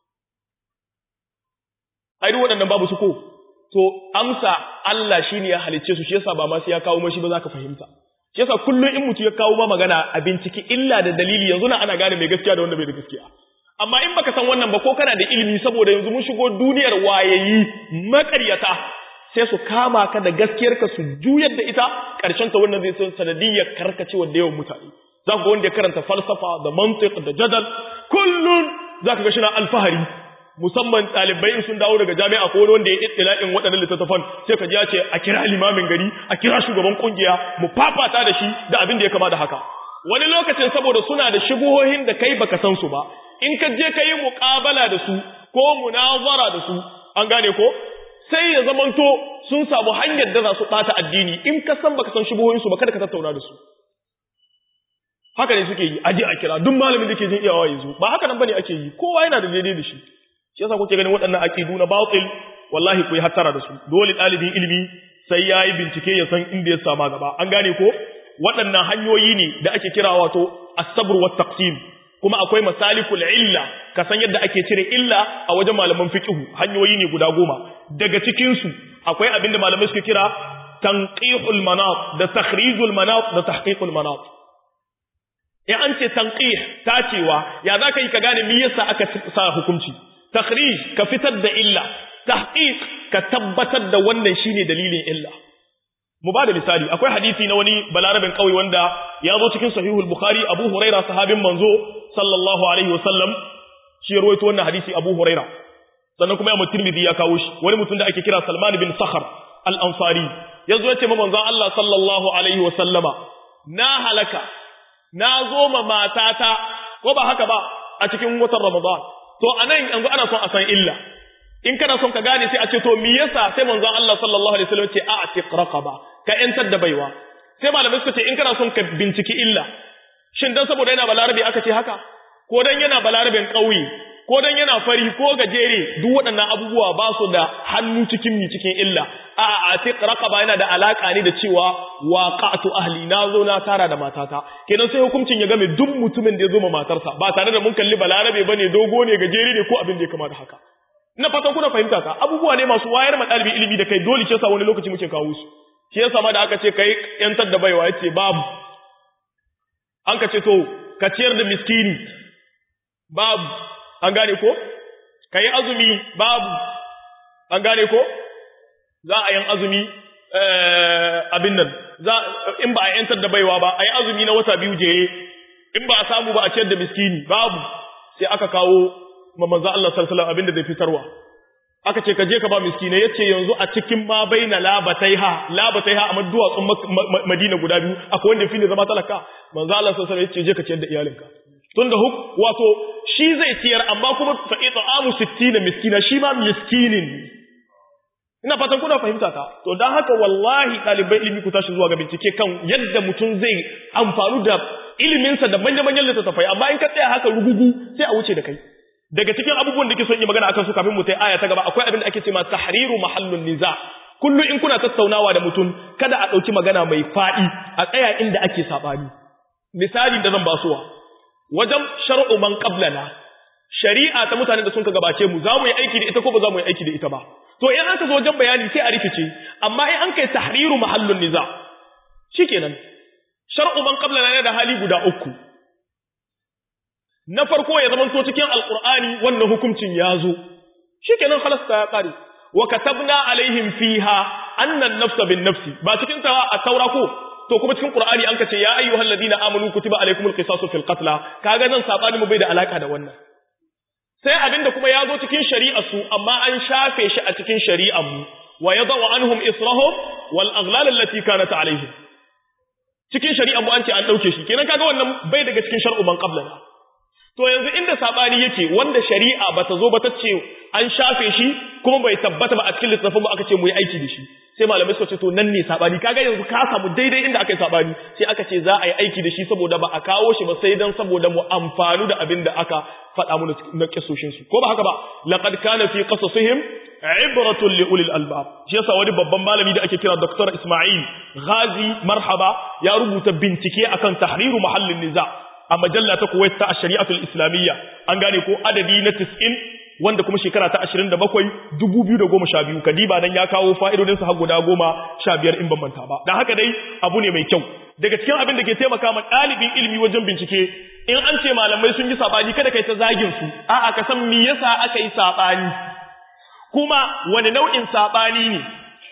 ai duk waɗannan babu su ko to amsa Allah shine ya halicce su shi yasa ba ma sai ya kawo mashi ba zaka fahimta shi yasa kullun in mutu ya kawo ma magana a binciki illa da dalili yanzu na ana gane mai gaskiya da wanda bai da gaskiya amma in baka san wannan ba ko kana da ilimi saboda yanzu mun shigo duniyar wayayi makaryata sai su kama ka da gaskiyarka su juyar da ita ƙarshen ta wannan zai san sanadiyyar karkacewa da yawan mutane za ku ga wanda ya karanta falsafa da mantiq da jadal kullun za ka ga shi na alfahari musamman ɗalibai in sun dawo daga jami'a ko wanda ya ittila'in waɗannan littattafan sai ka ji ya ce a kira limamin gari a kira shugaban kungiya mu fafata da shi da abin da ya kama da haka wani lokacin saboda suna da shubuhohin da kai baka san su ba in ka je ka yi muƙabala da su ko munazara da su an gane ko sai ya zamanto sun samu hanyar da za su ɓata addini in ka san baka san shubuhohin su ba kada ka tattauna da su haka ne suke yi aje a kira duk malamin da ke jin iyawa yanzu ba haka nan bane ake yi kowa yana da daidai da shi shi yasa kuke ganin waɗannan aqidu na batil wallahi ku yi hattara da su dole ɗalibin ilimi sai yayi bincike ya san inda ya sama gaba an gane ko waɗannan hanyoyi ne da ake kira wato as-sabr wa taqsim kuma akwai masalikul illa ka san yadda ake cire illa a wajen malaman fiqh hanyoyi ne guda goma daga cikin su akwai abinda malamai suke kira tanqihul manat da takhrijul manat da tahqiqul manat in an ce tanqih tacewa ya zaka yi ka gane me yasa aka sa hukunci takhrij ka fitar da illa tahqiq ka tabbatar da wannan shine dalilin illa mu bada misali akwai hadisi na wani balarabin kauye wanda ya zo cikin sahihul bukhari abu huraira sahabin manzo sallallahu alaihi wasallam shi ya rawaito wannan hadisi abu huraira sannan kuma ya tirmidhi ya kawo shi wani mutum da ake kira salman bin sakhar al-ansari yazo ya ce ma manzon Allah sallallahu alaihi wasallama na halaka na zo ma matata ko ba haka ba a cikin watan ramadan to anan yanzu ana son a san illa in kana son ka gane sai a ce to me yasa sai manzon Allah sallallahu alaihi wasallam ce a'tiq raqaba ka yantar da baiwa sai malamai suka ce in kana son ka binciki illa shin dan saboda yana balarabe aka ce haka ko dan yana balarabin kauye ko dan yana fari ko gajere duk waɗannan abubuwa ba su da hannu cikin mi cikin illa a'a a'tiq raqaba yana da alaka ne da cewa waqa'tu ahli nazo na tara da matata kenan sai hukuncin ya game duk mutumin da ya zo ma matarsa ba tare da mun kalli balarabe bane dogo ne gajere ne ko abin da ya kama da haka ina fatan kuna fahimta ka abubuwa ne masu wayar ma dalibi ilimi da kai dole ce sa wani lokaci muke kawo su shi yasa ma da aka ce kai yantar da baiwa yace babu an ka ce to ka ciyar da miskini babu an gane ko kai azumi babu an gane ko za a yin azumi eh abin nan za in ba a yantar da baiwa ba ai azumi na wata biyu jere in ba a samu ba a ciyar da miskini babu sai aka kawo manzo Allah sallallahu alaihi wasallam abinda zai fitarwa aka ce ka je ka ba miskine yace yanzu a cikin ma baina labataiha labataiha amma duwatsun Madina guda biyu akwai wanda fi ne zama talaka manzo Allah sallallahu alaihi wasallam yace je ka ciyar da iyalinka tunda huk wato shi zai ciyar amma kuma fa it'amu sittina miskina shi ma miskinin ina fatan kuna fahimta ta to dan haka wallahi dalibai ilimi ku tashi zuwa ga bincike kan yadda mutum zai amfanu da iliminsa da manya-manyan littattafai amma in ka tsaya haka rugugu sai a wuce da kai daga cikin abubuwan da ke son yi magana akan su kafin mu tai aya ta gaba akwai abin da ake cewa tahriru mahallun niza kullu in kuna tattaunawa da mutum kada a dauki magana mai fadi a tsaya inda ake sabani misali da zan basuwa wajen shar'u man qablana shari'a ta mutanen da sun ka gabace mu za mu yi aiki da ita ko ba za mu yi aiki da ita ba to in aka zo wajen bayani sai a rikice amma in an kai tahriru mahallun niza shikenan shar'u man qablana ne da hali guda uku na farko ya zama to cikin alqur'ani wannan hukuncin ya zo shikenan khalasta ya kare wa katabna alaihim fiha anna an-nafsa bin-nafsi ba cikin ta a taura ko to kuma cikin qur'ani an kace ya ayyuhal ladina amanu kutiba alaikumul qisasu fil qatl kaga nan sabani mu bai da alaka da wannan sai abinda kuma ya zo cikin shari'a su amma an shafe shi a cikin shari'ar mu wa yadau anhum israhum wal aghlal allati kanat alaihim cikin shari'ar mu an ce an dauke shi kenan kaga wannan bai daga cikin shar'u man qablana to yanzu inda sabani yake wanda shari'a bata zo ba ta ce an shafe shi kuma bai tabbata ba a cikin littafin ba aka ce mu yi aiki da shi sai malamai suka ce to nan ne sabani kaga yanzu ka samu daidai inda aka yi sabani sai aka ce za a yi aiki da shi saboda ba a kawo shi ba sai dan saboda mu amfanu da abin da aka faɗa mu na kisoshin su ko ba haka ba laqad kana fi qasasihim ibratun li ulil albab shi yasa wani babban malami da ake kira Doctor Ismail Ghazi Marhaba ya rubuta bincike akan tahriru mahallin niza a majalla ta Kuwait ta shari'atul islamiyya an gane ko adadi na tis'in wanda kuma shekara ta ashirin da bakwai dubu biyu da goma sha biyu kadiba nan ya kawo fa'idodinsa har guda goma sha biyar in ban manta ba dan haka dai abu ne mai kyau daga cikin abin da ke taimaka ma ɗalibin ilimi wajen bincike in an ce malamai sun yi sabani kada kai ta zagin su a'a ka san me yasa aka yi sabani kuma wani nau'in sabani ne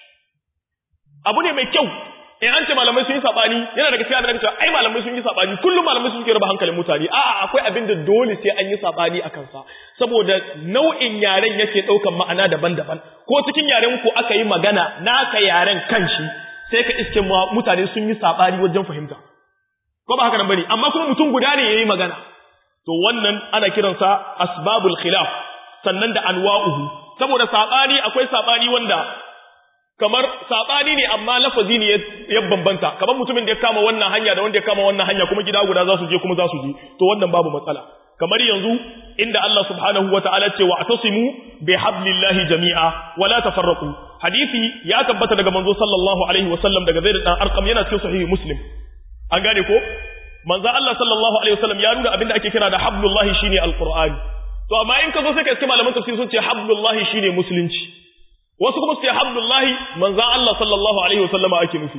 abu ne mai kyau in an ce malamai sun yi sabani yana daga cikin abin da cewa ai malamai sun yi sabani kullum malamai sun raba hankalin mutane a'a akwai abin da dole sai an yi sabani a kansa saboda nau'in yaren yake daukan ma'ana daban-daban ko cikin yaren ku aka yi magana naka yaren kanshi sai ka iske mutane sun yi sabani wajen fahimta ko ba haka nan bane amma kuma mutum guda ne yayi magana to wannan ana kiransa asbabul khilaf sannan da anwa'uhu saboda sabani akwai sabani wanda kamar sabani ne amma lafazi ne ya bambanta kamar mutumin da ya kama wannan hanya da wanda ya kama wannan hanya kuma gida guda za su je kuma za su je to wannan babu matsala kamar yanzu inda Allah subhanahu wataala ce wa atasimu bihablillahi jami'a wala tafarraqu hadisi ya tabbata daga manzo sallallahu alaihi wasallam daga Zaid dan Arqam yana cikin sahihi Muslim an gane ko manzo Allah sallallahu alaihi wasallam ya nuna abinda ake kira da hablullahi shine alqur'ani to amma in ka zo sai ka ce malaman tafsir sun ce hablullahi shine musulunci wasu kuma su ce hablullahi manzan Allah sallallahu alaihi wasallama ake nufi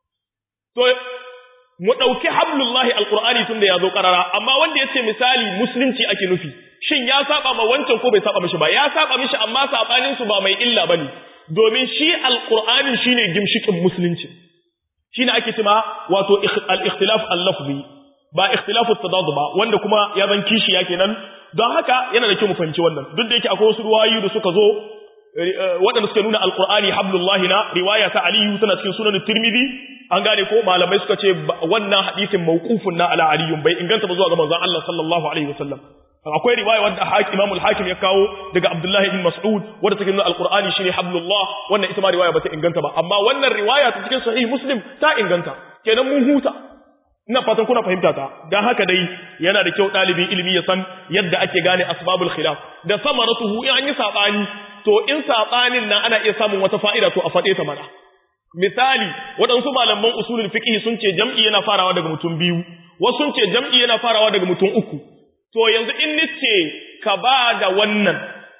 to mu dauki hablullahi alqur'ani tunda ya zo karara amma wanda yace misali musulunci ake nufi shin ya saba ma wancan ko bai saba mishi ba ya saba mishi amma sabanin su ba mai illa bane domin shi alqur'ani shine gimshikin musulunci shine ake cewa wato al-ikhtilaf al-lafzi ba ikhtilafu at-tadad ba wanda kuma ya zan kishi yake nan don haka yana da kyau mu fahimci wannan duk da yake akwai wasu ruwayoyi da suka zo waɗanda suka nuna alƙur'ani hablullahi na riwaya ta aliyu tana cikin sunan tirmidhi an gane ko malamai suka ce wannan hadisin mawqufun na ala aliyun bai inganta ba zuwa ga manzon Allah sallallahu alaihi wasallam akwai riwaya wanda hakim imamul hakim ya kawo daga abdullahi ibn mas'ud wanda take nuna alƙur'ani shine hablullah wannan ita ma riwaya bata inganta ba amma wannan riwaya ta cikin sahih muslim ta inganta kenan mun huta ina fatan kuna fahimta ta dan haka dai yana da kyau dalibin ilimi ya san yadda ake gane asbabul khilaf da samaratuhu in an yi sabani to in sabanin nan ana iya samun wata fa'ida to a fade ta mana misali waɗansu malaman usulul fiqh sun ce jam'i yana farawa daga mutum biyu wasu sun ce jam'i yana farawa daga mutum uku to yanzu in nace ka ba da wannan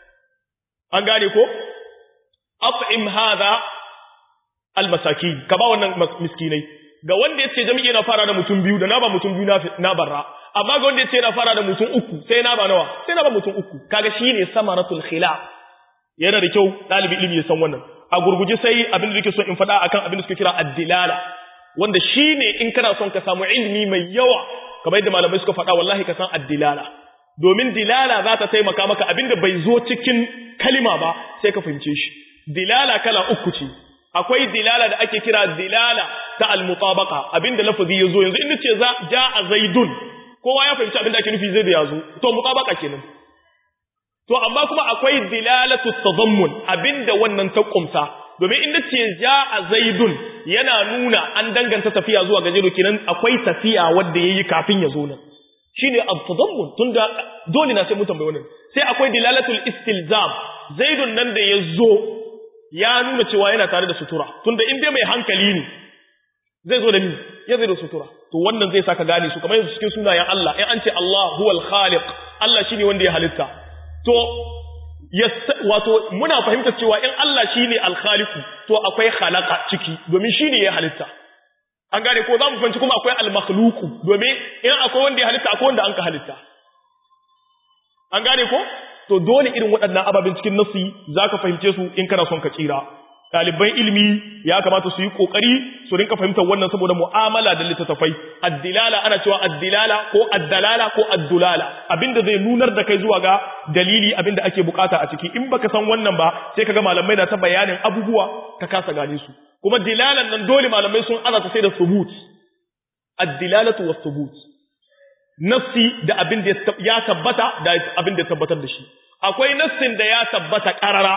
an gane ko at'im hadha almasakin ka ba wannan miskinai ga wanda yace jam'i yana fara da mutum biyu da na ba mutum biyu na barra amma ga wanda yace yana fara da mutum uku sai na ba nawa sai na ba mutum uku kaga shine samaratul khilaf yana da kyau dalibi ilimi ya san wannan a gurguje sai abin da nake so in faɗa akan abin da suke kira ad-dilala wanda shine in kana son ka samu ilimi mai yawa kamar yadda malamai suka faɗa wallahi ka san ad-dilala domin dilala za ta taimaka maka abinda bai zo cikin kalima ba sai ka fahimce shi dilala kala uku ce akwai dilala da ake kira dilala ta al-mutabaqa abinda lafazi yazo yanzu in nace za ja'a zaidun kowa ya fahimci abinda ake nufi zai da yazo to mutabaqa kenan to amma kuma akwai dilalatu tadammun abinda wannan ta kumsa domin in nace ja'a zaidun yana nuna an danganta tafiya zuwa gajero kenan akwai tafiya wanda yayi kafin ya zo nan shine at-tadammun tunda dole na sai mutum bai wannan sai akwai dilalatul istilzam zaidun nan da yazo ya nuna cewa yana tare da sutura tunda in dai mai hankali ne zai zo da mi ya zai da sutura to wannan zai saka gane su kamar yanzu cikin sunayen Allah in an ce Allah huwal khaliq Allah shine wanda ya halitta to wato muna fahimtar cewa in Allah shine al-khaliq to akwai khalaqa ciki domin shine ya halitta an gane ko zamu fahimci kuma akwai al-makhluq domin in akwai wanda ya halitta akwai wanda an ka halitta an gane ko to dole irin waɗannan ababen cikin nasi zaka fahimce su in kana son ka tsira ɗaliban ilimi ya kamata su yi ƙoƙari su rinka fahimtar wannan saboda mu'amala da littattafai addilala ana cewa addilala ko addalala ko addulala abinda zai nunar da kai zuwa ga dalili abinda ake bukata a ciki in baka san wannan ba sai kaga malamai na ta bayanin abubuwa ka kasa gane su kuma dilalan nan dole malamai sun ana ta sai da subut addilalatu was subut nafsi da abin da ya tabbata da abin da ya tabbatar da shi akwai nassin da ya tabbata qarara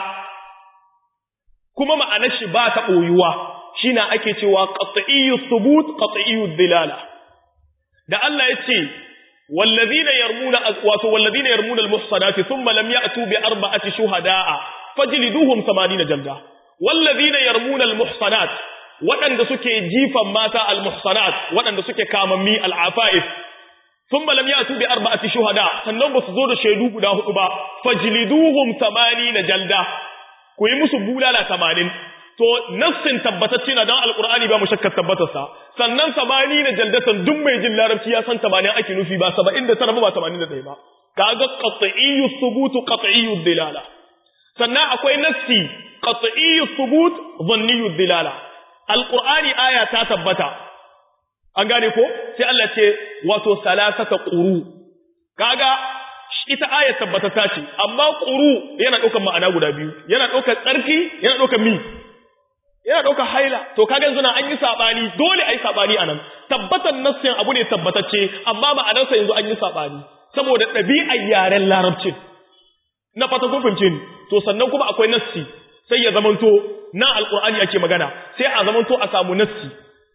kuma ma'anar shi ba ta ɓoyuwa shi na ake cewa qat'iyyu thubut qat'iyyu dilala da Allah ya ce wallazina yarmuna wato wallazina yarmuna almuhsanati thumma lam ya'tu bi arba'ati shuhada'a fajliduhum thamanina jalda wallazina yarmuna almuhsanat waɗanda suke jifan mata almuhsanat waɗanda suke kamammi al'afa'if thumma lam yatu bi arba'ati shuhada sannan ba su zo da shaidu guda hudu ba fajliduhum na jalda ku yi musu bulala tamanin to nassin tabbatacce na dan alqur'ani ba mu shakkar tabbatarsa sannan na jaldatan duk mai jin larabci ya san tamanin ake nufi ba saba'in da tara ba tamanin da ɗaya ba kaga qat'iyyu thubutu qat'iyyu dilala sannan akwai nassi qat'iyyu thubut dhanniyyu dilala alqur'ani aya ta tabbata an gane ko sai Allah ce wato salasata quru kaga ita aya tabbata ta ce amma quru yana daukar ma'ana guda biyu yana daukar tsarki yana daukar mi yana daukar haila to kaga yanzu na an yi sabani dole ai sabani anan tabbatan nassin abu ne tabbatacce amma ma'anarsa yanzu an yi sabani saboda ɗabi'ar yaren larabcin na fata kun fahimce ni to sannan kuma akwai nassi sai ya zamanto na alqur'ani ake magana sai a zamanto a samu nassi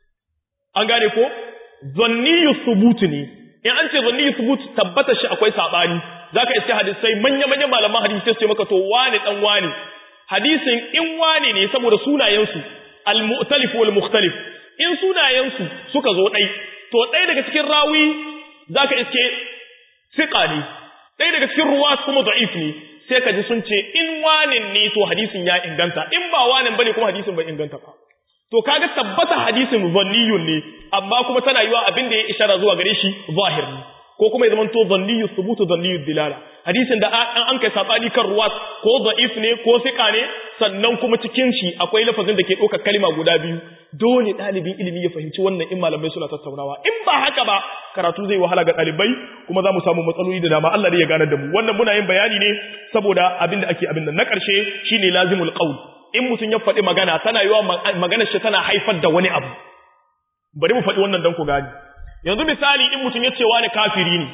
an gane ko zanniyu thubut ne in an ce zanniyu thubut tabbata shi akwai sabani zaka iske hadisi manya manya malaman hadisi sai su ce maka to wani dan wani hadisin in wani ne saboda sunayen su al-mu'talif wal mukhtalif in sunayen su suka zo dai to dai daga cikin rawi zaka iske fiqa ne dai daga cikin ruwat kuma da'if ne sai ka ji sun ce in wani ne to hadisin ya inganta in ba wani bane kuma hadisin bai inganta ba to kaga tabbata hadisin zanniyun ne amma kuma tana yiwa abin da ya ishara zuwa gare shi zahir ne ko kuma ya zamanto zanniyu thubutu zanniyu dilala hadisin da an an kai sabani kan ruwat ko da'if ne ko sika ne sannan kuma cikin shi akwai lafazin da ke ɗaukar kalma guda biyu dole ɗalibin ilimi ya fahimci wannan in malamai suna tattaunawa in ba haka ba karatu zai wahala ga ɗalibai kuma za mu samu matsaloli da dama Allah ne ya ganar da mu wannan muna yin bayani ne saboda abin da ake abin nan na ƙarshe shine lazimul qaul in mutum ya faɗi magana tana yiwa maganar shi tana haifar da wani abu bari mu faɗi wannan dan ku gani yanzu misali in mutum ya ce wani kafiri ne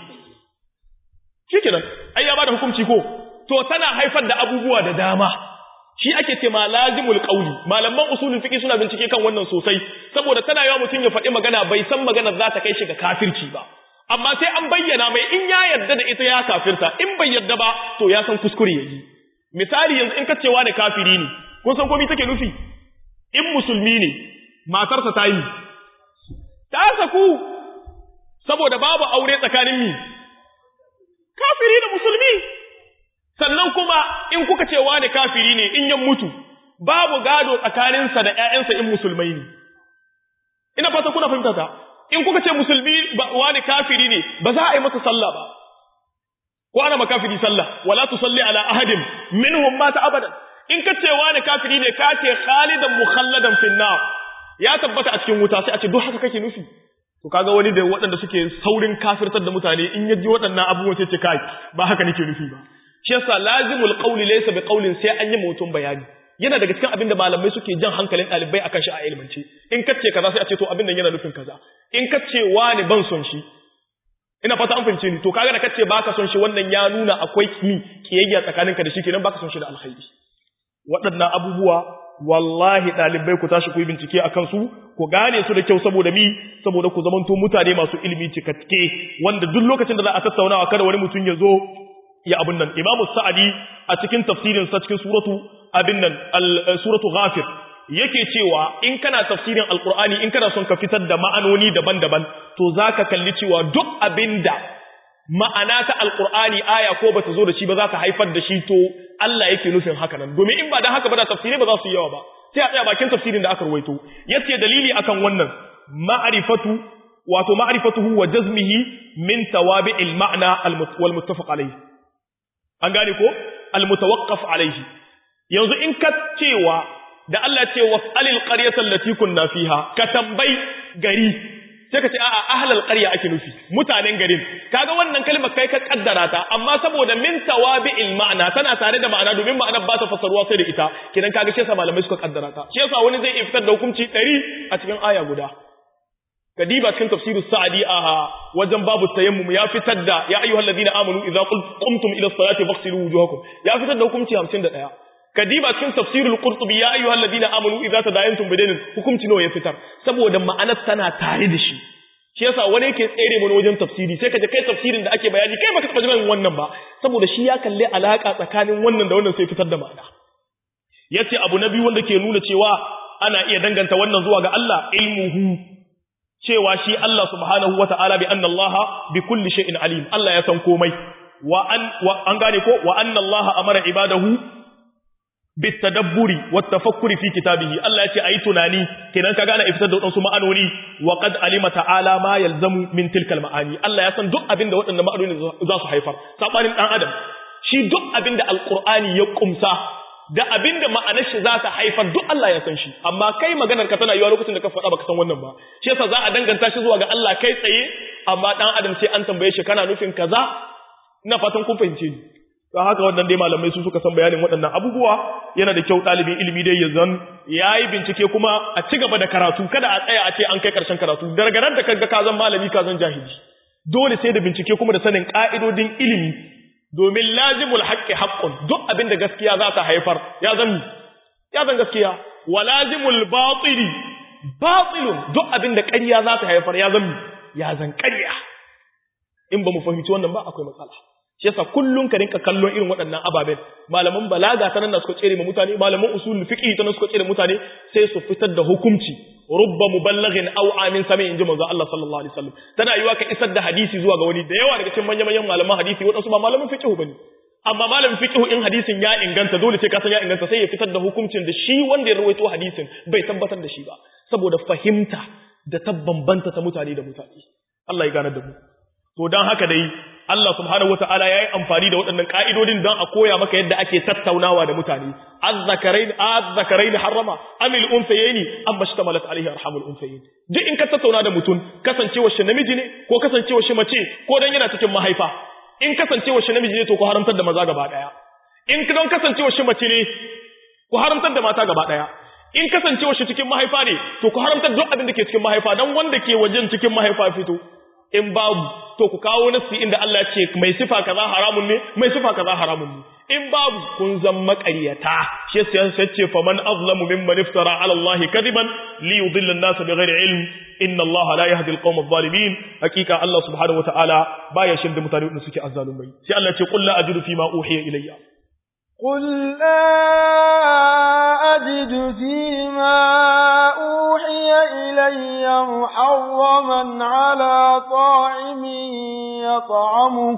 shikenan ai ya bada hukunci ko to tana haifar da abubuwa da dama shi ake ce ma lazimul qauli malaman usulul fiqh suna bincike kan wannan sosai saboda tana yiwa mutum ya faɗi magana bai san magana za ta kai shi ga kafirci ba amma sai an bayyana mai in ya yarda da ita ya kafirta in bai yarda ba to ya san kuskure yayi misali yanzu in ka ce wani kafiri ne kun san komai take nufi in musulmi ne matarsa ta yi ta saku saboda babu aure tsakanin mi kafiri da musulmi sannan kuma in kuka ce wani kafiri ne in yan mutu babu gado tsakaninsa da ƴaƴansa in musulmai ne ina fata kuna fahimta ta in kuka ce musulmi wani kafiri ne ba za a yi masa sallah ba ko ana makafiri sallah wala tusalli ala ahadin minhum mata abadan in ka ce wani kafiri ne ka ce khalidan mukhalladan fin nar ya tabbata a cikin wuta sai a ce duk haka kake nufi to kaga wani da waɗanda suke saurin kafirtar da mutane in yaji waɗannan abubuwan sai ce kai ba haka nake nufi ba shi yasa lazimul qawli laysa bi qawlin sai an yi mutum bayani yana daga cikin abin da malamai suke jan hankalin ɗalibai akan shi a ilmance in ka ce kaza sai a ce to abin nan yana nufin kaza in ka ce wani ban son shi ina fata an fahimce ni to kaga da kace baka son shi wannan ya nuna akwai mi kiyayya tsakaninka da shi kenan baka son shi da alkhairi waɗannan abubuwa wallahi ɗalibai ku tashi ku yi bincike a kansu ku gane su da kyau saboda mi saboda ku zamanto mutane masu ilimi cikakke wanda duk lokacin da za a tattaunawa kada wani mutum ya zo ya abin nan imamu sa'adi a cikin tafsirin sa cikin suratu abin nan suratu ghafir yake cewa in kana tafsirin alqur'ani in kana son ka fitar da ma'anoni daban-daban to zaka kalli cewa duk abinda ma'ana ta alqur'ani aya ko bata zo da shi ba za ta haifar da shi to Allah yake nufin haka nan domin in ba dan haka ba da tafsiri ba za su yi yawa ba sai a tsaya bakin tafsirin da aka ruwaito yace dalili akan wannan ma'rifatu wato ma'rifatuhu wa jazmihi min tawabi'il ma'na wal muttafaq alayhi an gane ko al mutawaqqaf alayhi yanzu in ka cewa da Allah ce was'alil qaryata allati kunna fiha ka tambayi gari sai ka ce a'a ahlal qarya ake nufi mutanen garin kaga wannan kalmar kai ka kaddara ta amma saboda min tawabi'il ma'na tana tare da ma'ana domin ma'anar ba ta fasaruwa sai da ita kidan kaga shi yasa malamai suka kaddara ta shi yasa wani zai iya fitar da hukunci ɗari a cikin aya guda kadiba cikin tafsirus sa'di aha wajen babu tayammum ya fitar da ya ayyuhalladhina amanu idza qumtum ila as-salati faghsilu wujuhakum ya fitar da hukunci hamsin da ɗaya kadiba cikin tafsirul qurtubi ya ayyuhal ladina amanu idza tadayantum bidainin hukunci nawa ya fitar saboda ma'anar tana tare da shi shi yasa wani yake tsere mana wajen tafsiri sai kaje kai tafsirin da ake bayani kai baka taba jin wannan ba saboda shi ya kalle alaka tsakanin wannan da wannan sai fitar da ma'ana yace abu nabi wanda ke nuna cewa ana iya danganta wannan zuwa ga Allah ilmuhu cewa shi Allah subhanahu wata'ala bi anna Allah bi kulli shay'in alim Allah ya san komai wa an wa an gane ko wa anna Allah amara ibadahu bit tadabburi wat tafakkuri fi kitabihi Allah ya ce ayi tunani kenan ka gane iftar da wadansu ma'anoni wa qad alima ta'ala ma yalzamu min tilkal ma'ani Allah ya san duk abin da wadannan ma'anoni za su haifar sabanin dan adam shi duk abin da alqur'ani ya kumsa da abin da ma'anar shi za ta haifar duk Allah ya san shi amma kai maganar ka tana yiwa lokacin da ka faɗa baka san wannan ba shi yasa za a danganta shi zuwa ga Allah kai tsaye amma dan adam sai an tambaye shi kana nufin kaza ina fatan kun fahimce ni to haka wannan dai malamai su suka san bayanin waɗannan abubuwa yana da kyau ɗalibin ilimi dai ya zan yayi bincike kuma a ci gaba da karatu kada a tsaya a ce an kai ƙarshen karatu daga nan da kaga ka zan malami ka zan jahili dole sai da bincike kuma da sanin ƙa'idodin ilimi domin lazimul haqqi haqqun duk abin da gaskiya za ta haifar ya zan ya zan gaskiya wa lazimul batili batilun duk abin da ƙarya za ta haifar ya zan ya zan ƙarya in ba mu fahimci wannan ba akwai matsala shi yasa kullun ka rinka kallon irin waɗannan ababen malaman balaga ta nan da suka tsere mutane malaman usul fiqh ta nan suka tsere mutane sai su fitar da hukunci rubba muballighin aw amin sami inji manzo Allah sallallahu alaihi wasallam tana yiwa ka isar da hadisi zuwa ga wani da yawa daga cikin manyan manyan malaman hadisi wadansu ba malaman fiqh bane amma malamin fiqh in hadisin ya inganta dole sai ka san ya inganta sai ya fitar da hukuncin da shi wanda ya rawaito hadisin bai tabbatar da shi ba saboda fahimta da tabbambanta ta mutane da mutane Allah ya gane da mu to dan haka dai Allah subhanahu wataala yayi amfani da waɗannan ka'idodin dan a koya maka yadda ake tattaunawa da mutane az-zakarain az-zakarain harrama amil unsayni am bashtamalat alaihi arhamul unsayin duk in ka tattauna da mutum kasancewa shi namiji ne ko kasancewa shi mace ko dan yana cikin mahaifa in kasancewa shi namiji ne to ku haramtar da maza gaba daya in don kasancewa shi mace ne ku haramtar da mata gaba daya in kasancewa shi cikin mahaifa ne to ku haramtar duk abin da ke cikin mahaifa dan wanda ke wajen cikin mahaifa fito in babu to ku kawo nasi inda Allah ya ce mai sifa kaza haramun ne mai sifa kaza haramun ne in babu kun zan maƙaryata shi sai ce fa man azlamu mimman iftara ala Allah kadiban li yudilla an-nas bighairi ilm inna Allah la yahdi al-qawm adh-dhalimin hakika Allah subhanahu wataala baya shirda mutane da suke azzalumai sai Allah ya ce qul la ajidu fi ma uhiya ilayya قل لا أجد فيما أوحي إلي محرما على طاعم يطعمه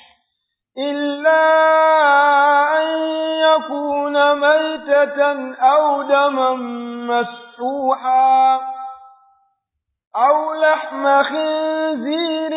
إلا أن يكون ميتة أو دما مسفوحا أو لحم خنزير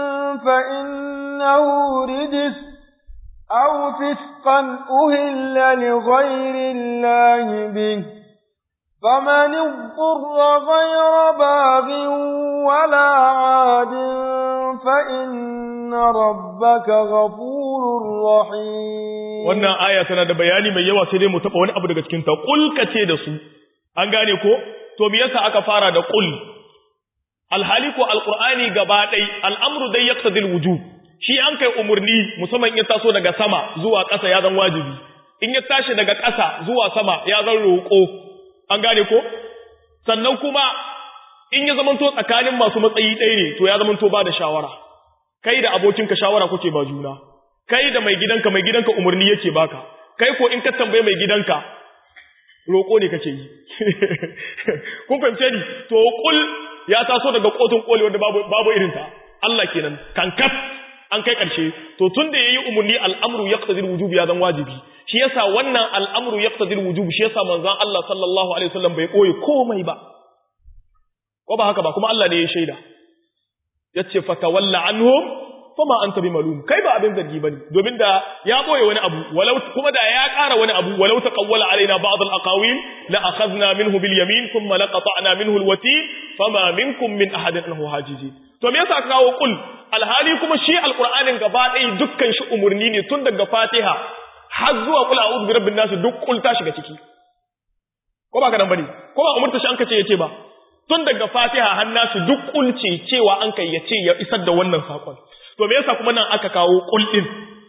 فإنه رجس أو فسقا أهل لغير الله به فمن اضطر غير باغ ولا عاد فإن ربك غفور رحيم wannan aya tana da bayani mai yawa sai dai mu taba wani abu daga cikin ta qul kace da su an gane ko to me yasa aka fara da qul alhali ko alqur'ani gaba dai al'amru dai yaqtadil wujub shi an kai umurni musamman in ya taso daga sama zuwa ƙasa ya zan wajibi in ya tashi daga ƙasa zuwa sama ya zan roƙo an gane ko sannan kuma in ya zamanto tsakanin masu matsayi ɗaya ne to ya zamanto ba da shawara kai da abokinka shawara kuke ba juna kai da mai gidanka mai gidanka umurni yake baka kai ko in ka tambaye mai gidanka roƙo ne kake yi kun fahimce ni to kul ya taso daga kotun koli wanda babu babu irinta Allah kenan kankaf an kai ƙarshe to tun da yayi umurni al'amru yaqtadi al-wujub ya zan wajibi shi yasa wannan al'amru yaqtadi al-wujub shi yasa manzon Allah sallallahu alaihi wasallam bai koyi komai ba ko ba haka ba kuma Allah ne ya shaida yace fatawalla anhum fama anta bimalum kai ba abin zargi bane domin da ya boye wani abu walau kuma da ya ƙara wani abu walau taqawwala alaina ba'd al-aqawil la akhadna minhu bil yamin thumma laqata'na minhu al-watin fama minkum min ahadin anhu hajiji to me yasa kawo kul alhali kuma shi alqur'anin gaba ɗaya dukkan shi umurni ne tun daga fatiha har zuwa kul a'udhu bi rabbin nas duk kul ta shiga ciki ko ba ka nan bane ko ba umurta shi an kace yace ba tun daga fatiha har nasu duk kul ce cewa an kai yace ya isar da wannan sakon to me yasa kuma nan aka kawo kul din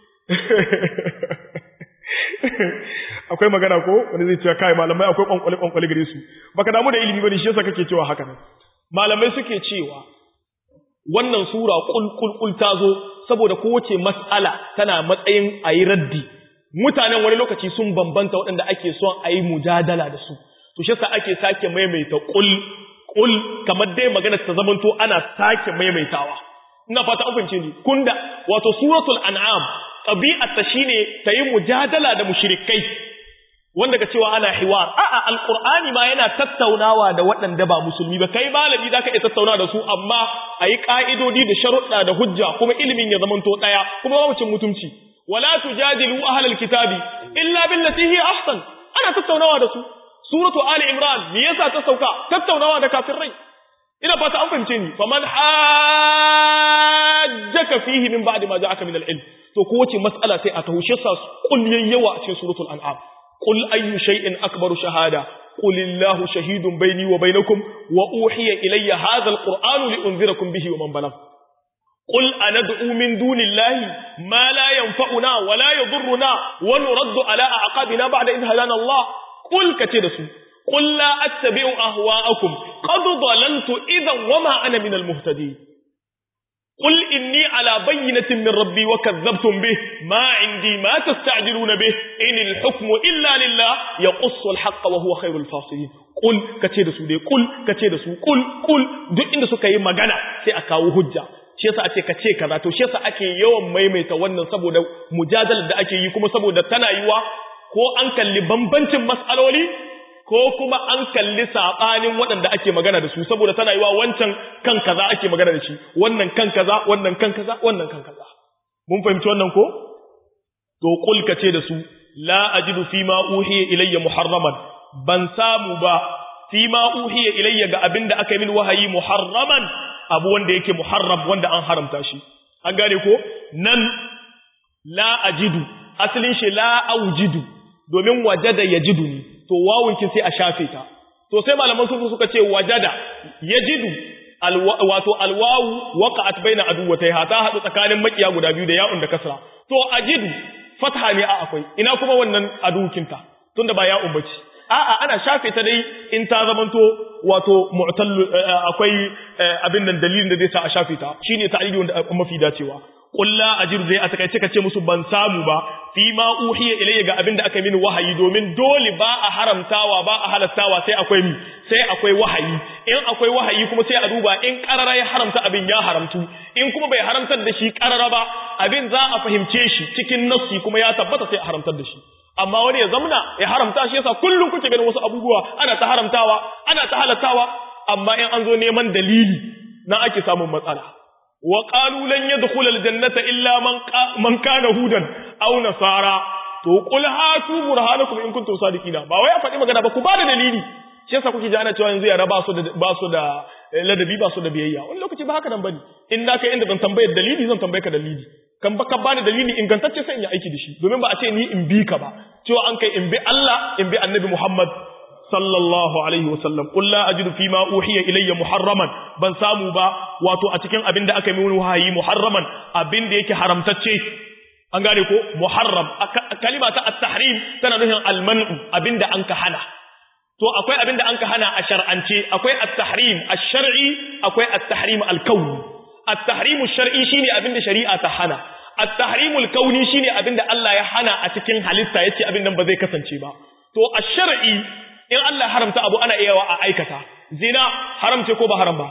akwai magana ko wani zai ce kai malamai akwai kwankwale kwankwale gare su baka damu da ilimi bane shi yasa kake cewa haka nan malamai suke cewa wannan sura kulkulkul ta zo saboda kowace mas'ala tana matsayin ayi raddi mutanen wani lokaci sun bambanta waɗanda ake son ayi mujadala da su to shi yasa ake sake maimaita kul qul kamar dai magana ta zamanto ana sake maimaitawa ina fata an fahimce ni kunda wato suratul an'am tabi'at ta shine tayi mujadala da mushrikai wanda ga cewa ana hiwar a'a alqur'ani ma yana tattaunawa da waɗanda ba musulmi ba kai malami zaka iya tattauna da su amma ayi ka'idodi da sharuɗa da hujja kuma ilimin ya zamanto daya kuma babu cin mutunci wala tujadilu ahlal kitabi illa billati hi ahsan ana tattaunawa da su suratu ali imran me yasa ta sauka tattaunawa da kafirai ina fata an fahimce ni faman hajjaka fihi min ba'di ma ja'aka min al-ilm to kowace mas'ala sai a tahushe sa kulliyayyawa a cikin suratul an'am qul ayyu shay'in akbaru shahada qul illahu shahidun bayni wa baynakum wa uhiya ilayya hadha al-qur'anu li unzirakum bihi wa man balagh qul anad'u min dunillahi ma la yanfa'una wa la yadhurruna wa nuraddu ala a'qabina ba'da idh hadana Allah qul kace da su qul la attabi'u ahwa'akum qad dhalaltu idhan wa ma ana min al-muhtadin قل إني على بينة من ربي وكذبتم به ما عندي ما تستعجلون به إن الحكم إلا لله يقص الحق وهو خير الفاصلين قل كتير سودي قل كتير سو قل قل duk inda suka yi magana sai a kawo hujja shi yasa ake kace kaza to shi yasa ake yawan maimaita wannan saboda mujadalar da ake yi kuma saboda tana yiwa ko an kalli bambancin mas'aloli ko kuma an kalli sabanin waɗanda ake magana da su saboda tana yiwa wancan kan kaza ake magana da shi wannan kan kaza wannan kan kaza wannan kan kaza mun fahimci wannan ko to kul kace da su la ajidu fi ma uhiya ilayya muharraman ban samu ba fi ma uhiya ilayya ga abinda aka yi min wahayi muharraman abu wanda yake muharram wanda an haramta shi an gane ko nan la ajidu asalin shi la aujidu domin wajada yajidu ni to wawunkin sai a shafe ta to sai malaman su suka ce wajada yajidu wato alwawu waqa'at baina aduwatayha ta hadu tsakanin makiya guda biyu da ya'un da kasra to ajidu fatha ne a akwai ina kuma wannan adukinta tunda ba ya'un bace a'a ana shafe ta dai in ta zamanto wato mu'tal akwai abin nan dalilin da zai sa a shafe ta shine ta'lili wanda mafi dacewa qul la ajidu zai a takaice kace musu ban samu ba fi ma uhiya ilayya ga abinda aka mini wahayi domin dole ba a haramtawa ba a halattawa sai akwai mi sai akwai wahayi in akwai wahayi kuma sai a duba in qarara ya haramta abin ya haramtu in kuma bai haramtar da shi qarara ba abin za a fahimce shi cikin nassi kuma ya tabbata sai a haramtar da shi amma wani ya zamna ya haramta shi yasa kullum kuke ganin wasu abubuwa ana ta haramtawa ana ta halattawa amma in an zo neman dalili na ake samun matsala وقالوا لن يدخل الجنة إلا من من كان هودا أو نصارى to qul hatu burhanakum in kuntum sadiqina ba wai a faɗi magana ba ku ba da dalili shi yasa kuke ji ana cewa yanzu yara ba su da ba su da ladabi ba su da biyayya wani lokaci ba haka nan bane in na kai inda ban tambayar dalili zan tambaye ka dalili kan baka bani dalili ingantacce sai in yi aiki da shi domin ba a ce ni in bi ka ba cewa an kai in bi Allah in bi Annabi Muhammad sallallahu alaihi wasallam qul la ajidu fi ma uhiya ilayya muharraman ban samu ba wato a cikin abinda aka yi wahayi muharraman abinda yake haramtacce an gane ko muharram kalima ta at-tahrim tana nufin al-man'u abinda an ka hana to akwai abinda an ka hana a shar'ance akwai at-tahrim ash-shar'i akwai at-tahrim al-kawni at-tahrim ash-shar'i shine abinda shari'a ta hana at-tahrim al-kawni shine abinda Allah ya hana a cikin halitta yace abin nan ba zai kasance ba to ash-shar'i in Allah haramta abu ana iya a aikata zina haramce ko ba haram ba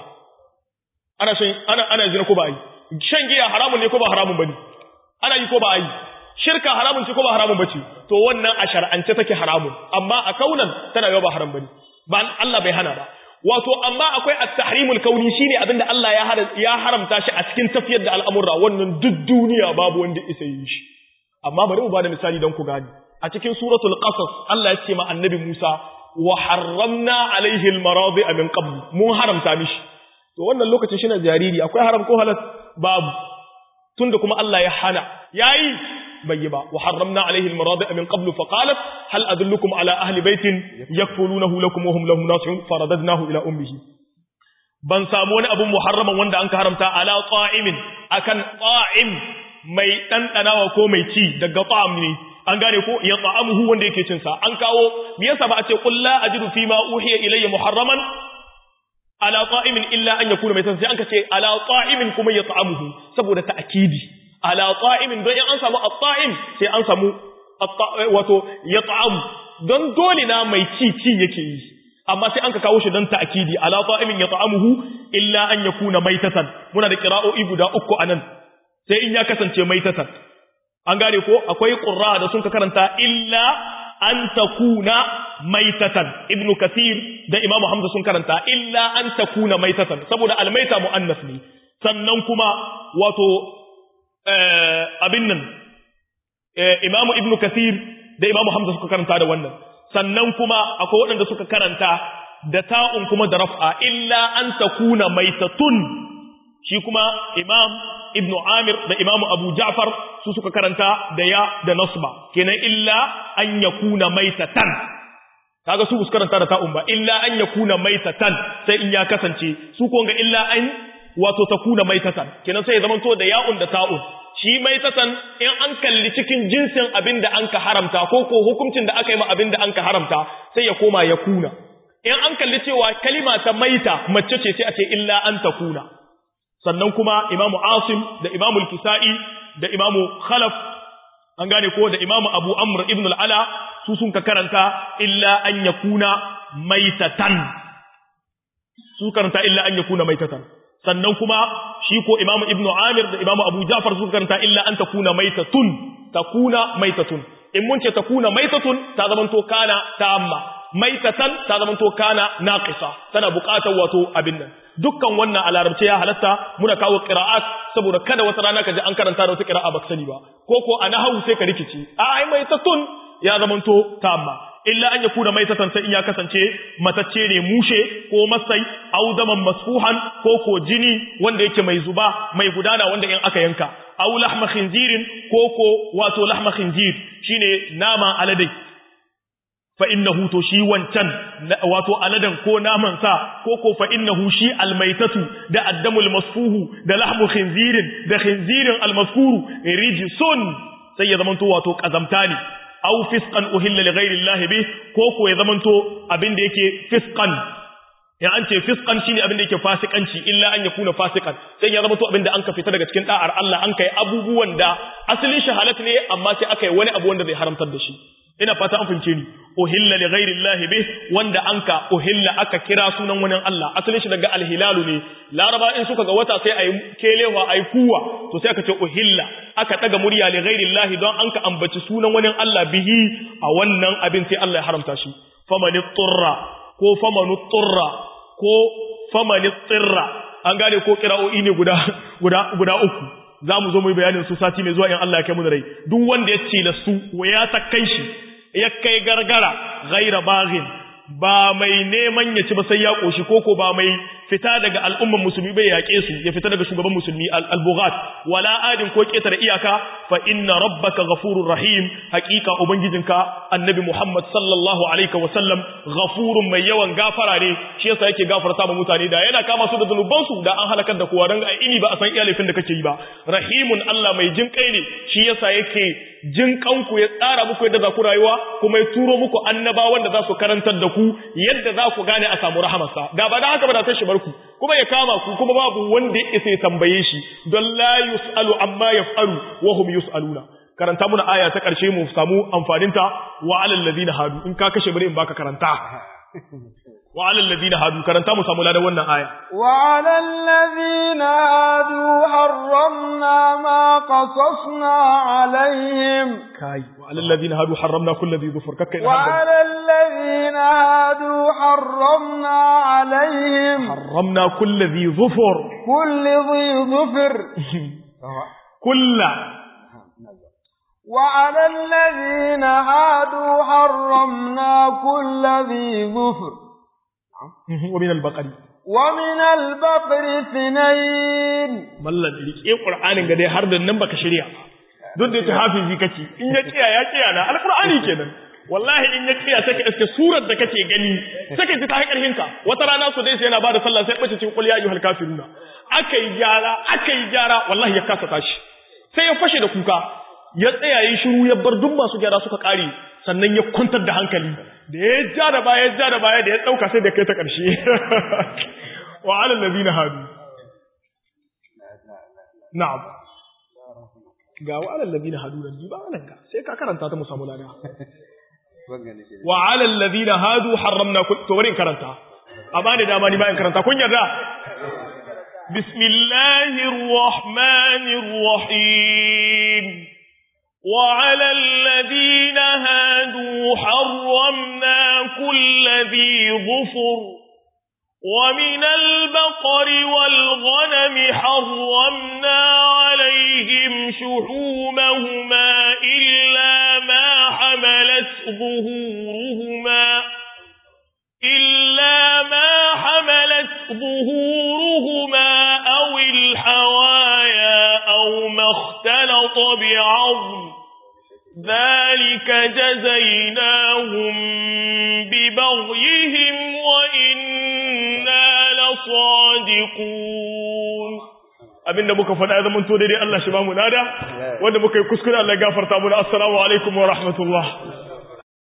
ana shan ana ana zina ko ba yi shan giya haramun ne ko ba haramun bane ana yi ko ba yi shirka haramun ce ko ba haramun bace to wannan a shar'ance take haramun amma a kaunan tana yau ba haram bane ba Allah bai hana ba wato amma akwai at-tahrimul kauni shine abinda Allah ya ya haramta shi a cikin tafiyar da al'amura wannan duk duniya babu wanda isa yi shi amma bari mu bada misali dan ku gani a cikin suratul qasas Allah ya ce ma annabi Musa wa harramna alaihi almaradi'a min qabl mun haramta mishi to wannan lokacin shi na jariri akwai haram ko halal babu tunda kuma Allah ya hana yayi bai ba wa harramna alaihi almaradi'a min qabl fa qalat hal adullukum ala ahli baitin yakfulunahu lakum wa hum lahu nasihun faradadnahu ila ummihi ban samu wani abun muharraman wanda an ka haramta ala qa'imin akan qa'im mai dandanawa ko mai ci daga ta'am ne an gane ko ya ta'amuhu wanda yake cin sa an kawo me yasa ba a ce qul la ajidu fi ma uhiya ilayya muharraman ala ta'imin illa an yakuna maitan sai an ce ala ta'imin kuma ya ta'amuhu saboda ta'kidi ala ta'imin don in an samu at-ta'im sai an samu wato ya ta'am don dole na mai ci ci yake yi amma sai an ka kawo shi dan ta'kidi ala ta'imin yat'amuhu illa an yakuna maitatan muna da qira'o'i guda uku anan sai in ya kasance maitatan an gane ko akwai qurra da sun ka karanta illa an takuna maitatan ibnu kathir da imamu hamza sun karanta illa an takuna maitatan saboda almaita muannas ne sannan kuma wato abin nan imamu ibnu kathir da imamu hamza suka karanta da wannan sannan kuma akwai waɗanda suka karanta da ta'un kuma da raf'a illa an takuna maitatun shi kuma imam ibnu amir da imamu abu ja'far su suka karanta da ya da nasba kenan illa an yakuna maitatan kaga su su karanta da ta'un ba illa an yakuna maitatan sai in ya kasance su ko ga illa an wato takuna maitatan kenan sai ya zama to da ya'un da ta'un shi maitatan in an kalli cikin jinsin abin da anka haramta ko ko hukuncin da aka yi ma abin da anka haramta sai ya koma yakuna in an kalli cewa kalima ta maita mace ce sai a ce illa an takuna sannan kuma imamu asim da imamu al-kisa'i da imamu khalaf an gane ko da imamu abu amr ibn al-ala su sun ka karanta illa an yakuna maitatan su karanta illa an yakuna maitatan sannan kuma shi ko imamu ibnu amir da imamu abu ja'far su karanta illa an takuna maitatun takuna maitatun in mun ce takuna maitatun ta zamanto kana tamma maitatan ta zamanto kana naqisa tana buƙatar wato abin nan dukkan wannan a larabce ya halatta muna kawo qira'at saboda kada wata rana ka ji an karanta da wata qira'a baka sani ba ko ko a nahwu sai ka rikici a ai maitatun ya zamanto tamma illa an yakuna maitatan sai in ya kasance matacce ne mushe ko masai au daman masfuhan ko ko jini wanda yake mai zuba mai gudana wanda in aka yanka au lahma khinzirin ko ko wato lahma khinzir shine nama aladai fa innahu to shi wancan wato aladan ko naman sa ko ko fa innahu shi almaitatu da addamul masfuhu da lahmu khinzirin da khinzirin almaskuru rijsun sai ya zamanto wato kazamta ne aw fisqan uhilla li ghayri Allah bih ko ko ya zamanto abin da yake fisqan ya an ce fisqan shine abin da yake fasikanci illa an yakuna fasikan sai ya zamanto abin da an ka fita daga cikin da'ar Allah an kai abubuwan da asalin shi halat ne amma sai aka yi wani abu wanda zai haramtar da shi ina fata an fince ni uhilla li ghayri Allah bih wanda anka uhilla aka kira sunan wani Allah asalin shi daga alhilalu ne laraba in suka ga wata sai ayi kelewa ayi kuwa to sai aka ce uhilla aka daga murya li ghayri Allah don anka ambaci sunan wani Allah bihi a wannan abin sai Allah ya haramta shi faman turra ko faman turra ko faman tsirra an gane ko kira'o'i ne guda guda guda uku zamu zo mu bayanin su sati mai zuwa in Allah ya kai mu da rai duk wanda ya ce da su waya ta kai shi ya kai gargara ghaira baghin ba mai neman ya ci ba sai ya koshi koko ba mai fita daga al'umman musulmi bai yaƙe su ya fita daga shugaban musulmi al-bughat wala adin ko ketare iyaka fa inna rabbaka ghafurur rahim haqiqa ubangijinka annabi Muhammad sallallahu alaihi wa sallam ghafurun mai yawan gafara ne shi yasa yake gafarta ma mutane da yana kama su da zanuban su da an halakar da kowa dan ai ini ba a san iyalifin da kake yi ba rahimun Allah mai jin kai ne shi yasa yake jin kanku ya tsara muku yadda za ku rayuwa kuma ya turo muku annabawan da za su karantar da ku yadda za ku gane a samu rahamarsa da ba da haka ba da sai shi barku kuma ya kama ku kuma babu wanda ya isa ya tambaye shi don la yus'alu amma yaf'alu wa hum yus'aluna karanta muna aya ta karshe mu samu amfanin ta wa alal ladina hadu in ka kashe bare in baka karanta wa alal ladina hadu karanta mu samu ladan wannan aya wa alal ladina hadu harramna ma qasasna alaihim kai wa alal ladina hadu harramna kulli dhi dhufur kakkai wa alal ladina hadu harramna alaihim harramna kulli dhi dhufur kulli dhi dhufur kullu وعلى الذين هادوا حرمنا كل ذي ظفر ومن البقر ومن البقر اثنين mallan rike qur'anin ga dai har da nan baka shirya duk da hafizi kace in ya kiya ya kiya na alqur'ani kenan wallahi in ya kiya take iske surar da kake gani take ji ta karhin ka wata rana su dai sai yana bada sallah sai bace cikin qul ya ayyuhal kafiruna akai gyara akai gyara wallahi ya kasa tashi sai ya fashe da kuka ya tsaya yi shiru ya bar duk masu gyara suka kare sannan ya kwantar da hankali da ya ja da baya ya ja da baya da ya dauka sai da kai ta karshe wa alal ladina hadu na'am ga wa alal ladina hadu nan ba nan ka sai ka karanta ta mu samu lada wa 'ala alladhina hadu harramna kull to bari in karanta amma da dama ni ba in karanta kun yarda bismillahir rahmanir rahim wa 'ala alladhina hadu harramna kulli dhi dhufur ومن البقر والغنم حرمنا عليهم شحومهما إلا ما حملت ظهورهما إلا ما حملت ظهورهما أو الحوايا أو ما اختلط بعظم ذلك جزيناهم ببغيهم وإنا لصادقون abinda muka faɗa zaman to dai Allah shi ba mu nada wanda muka yi kuskure Allah ya gafarta mu assalamu alaikum wa rahmatullah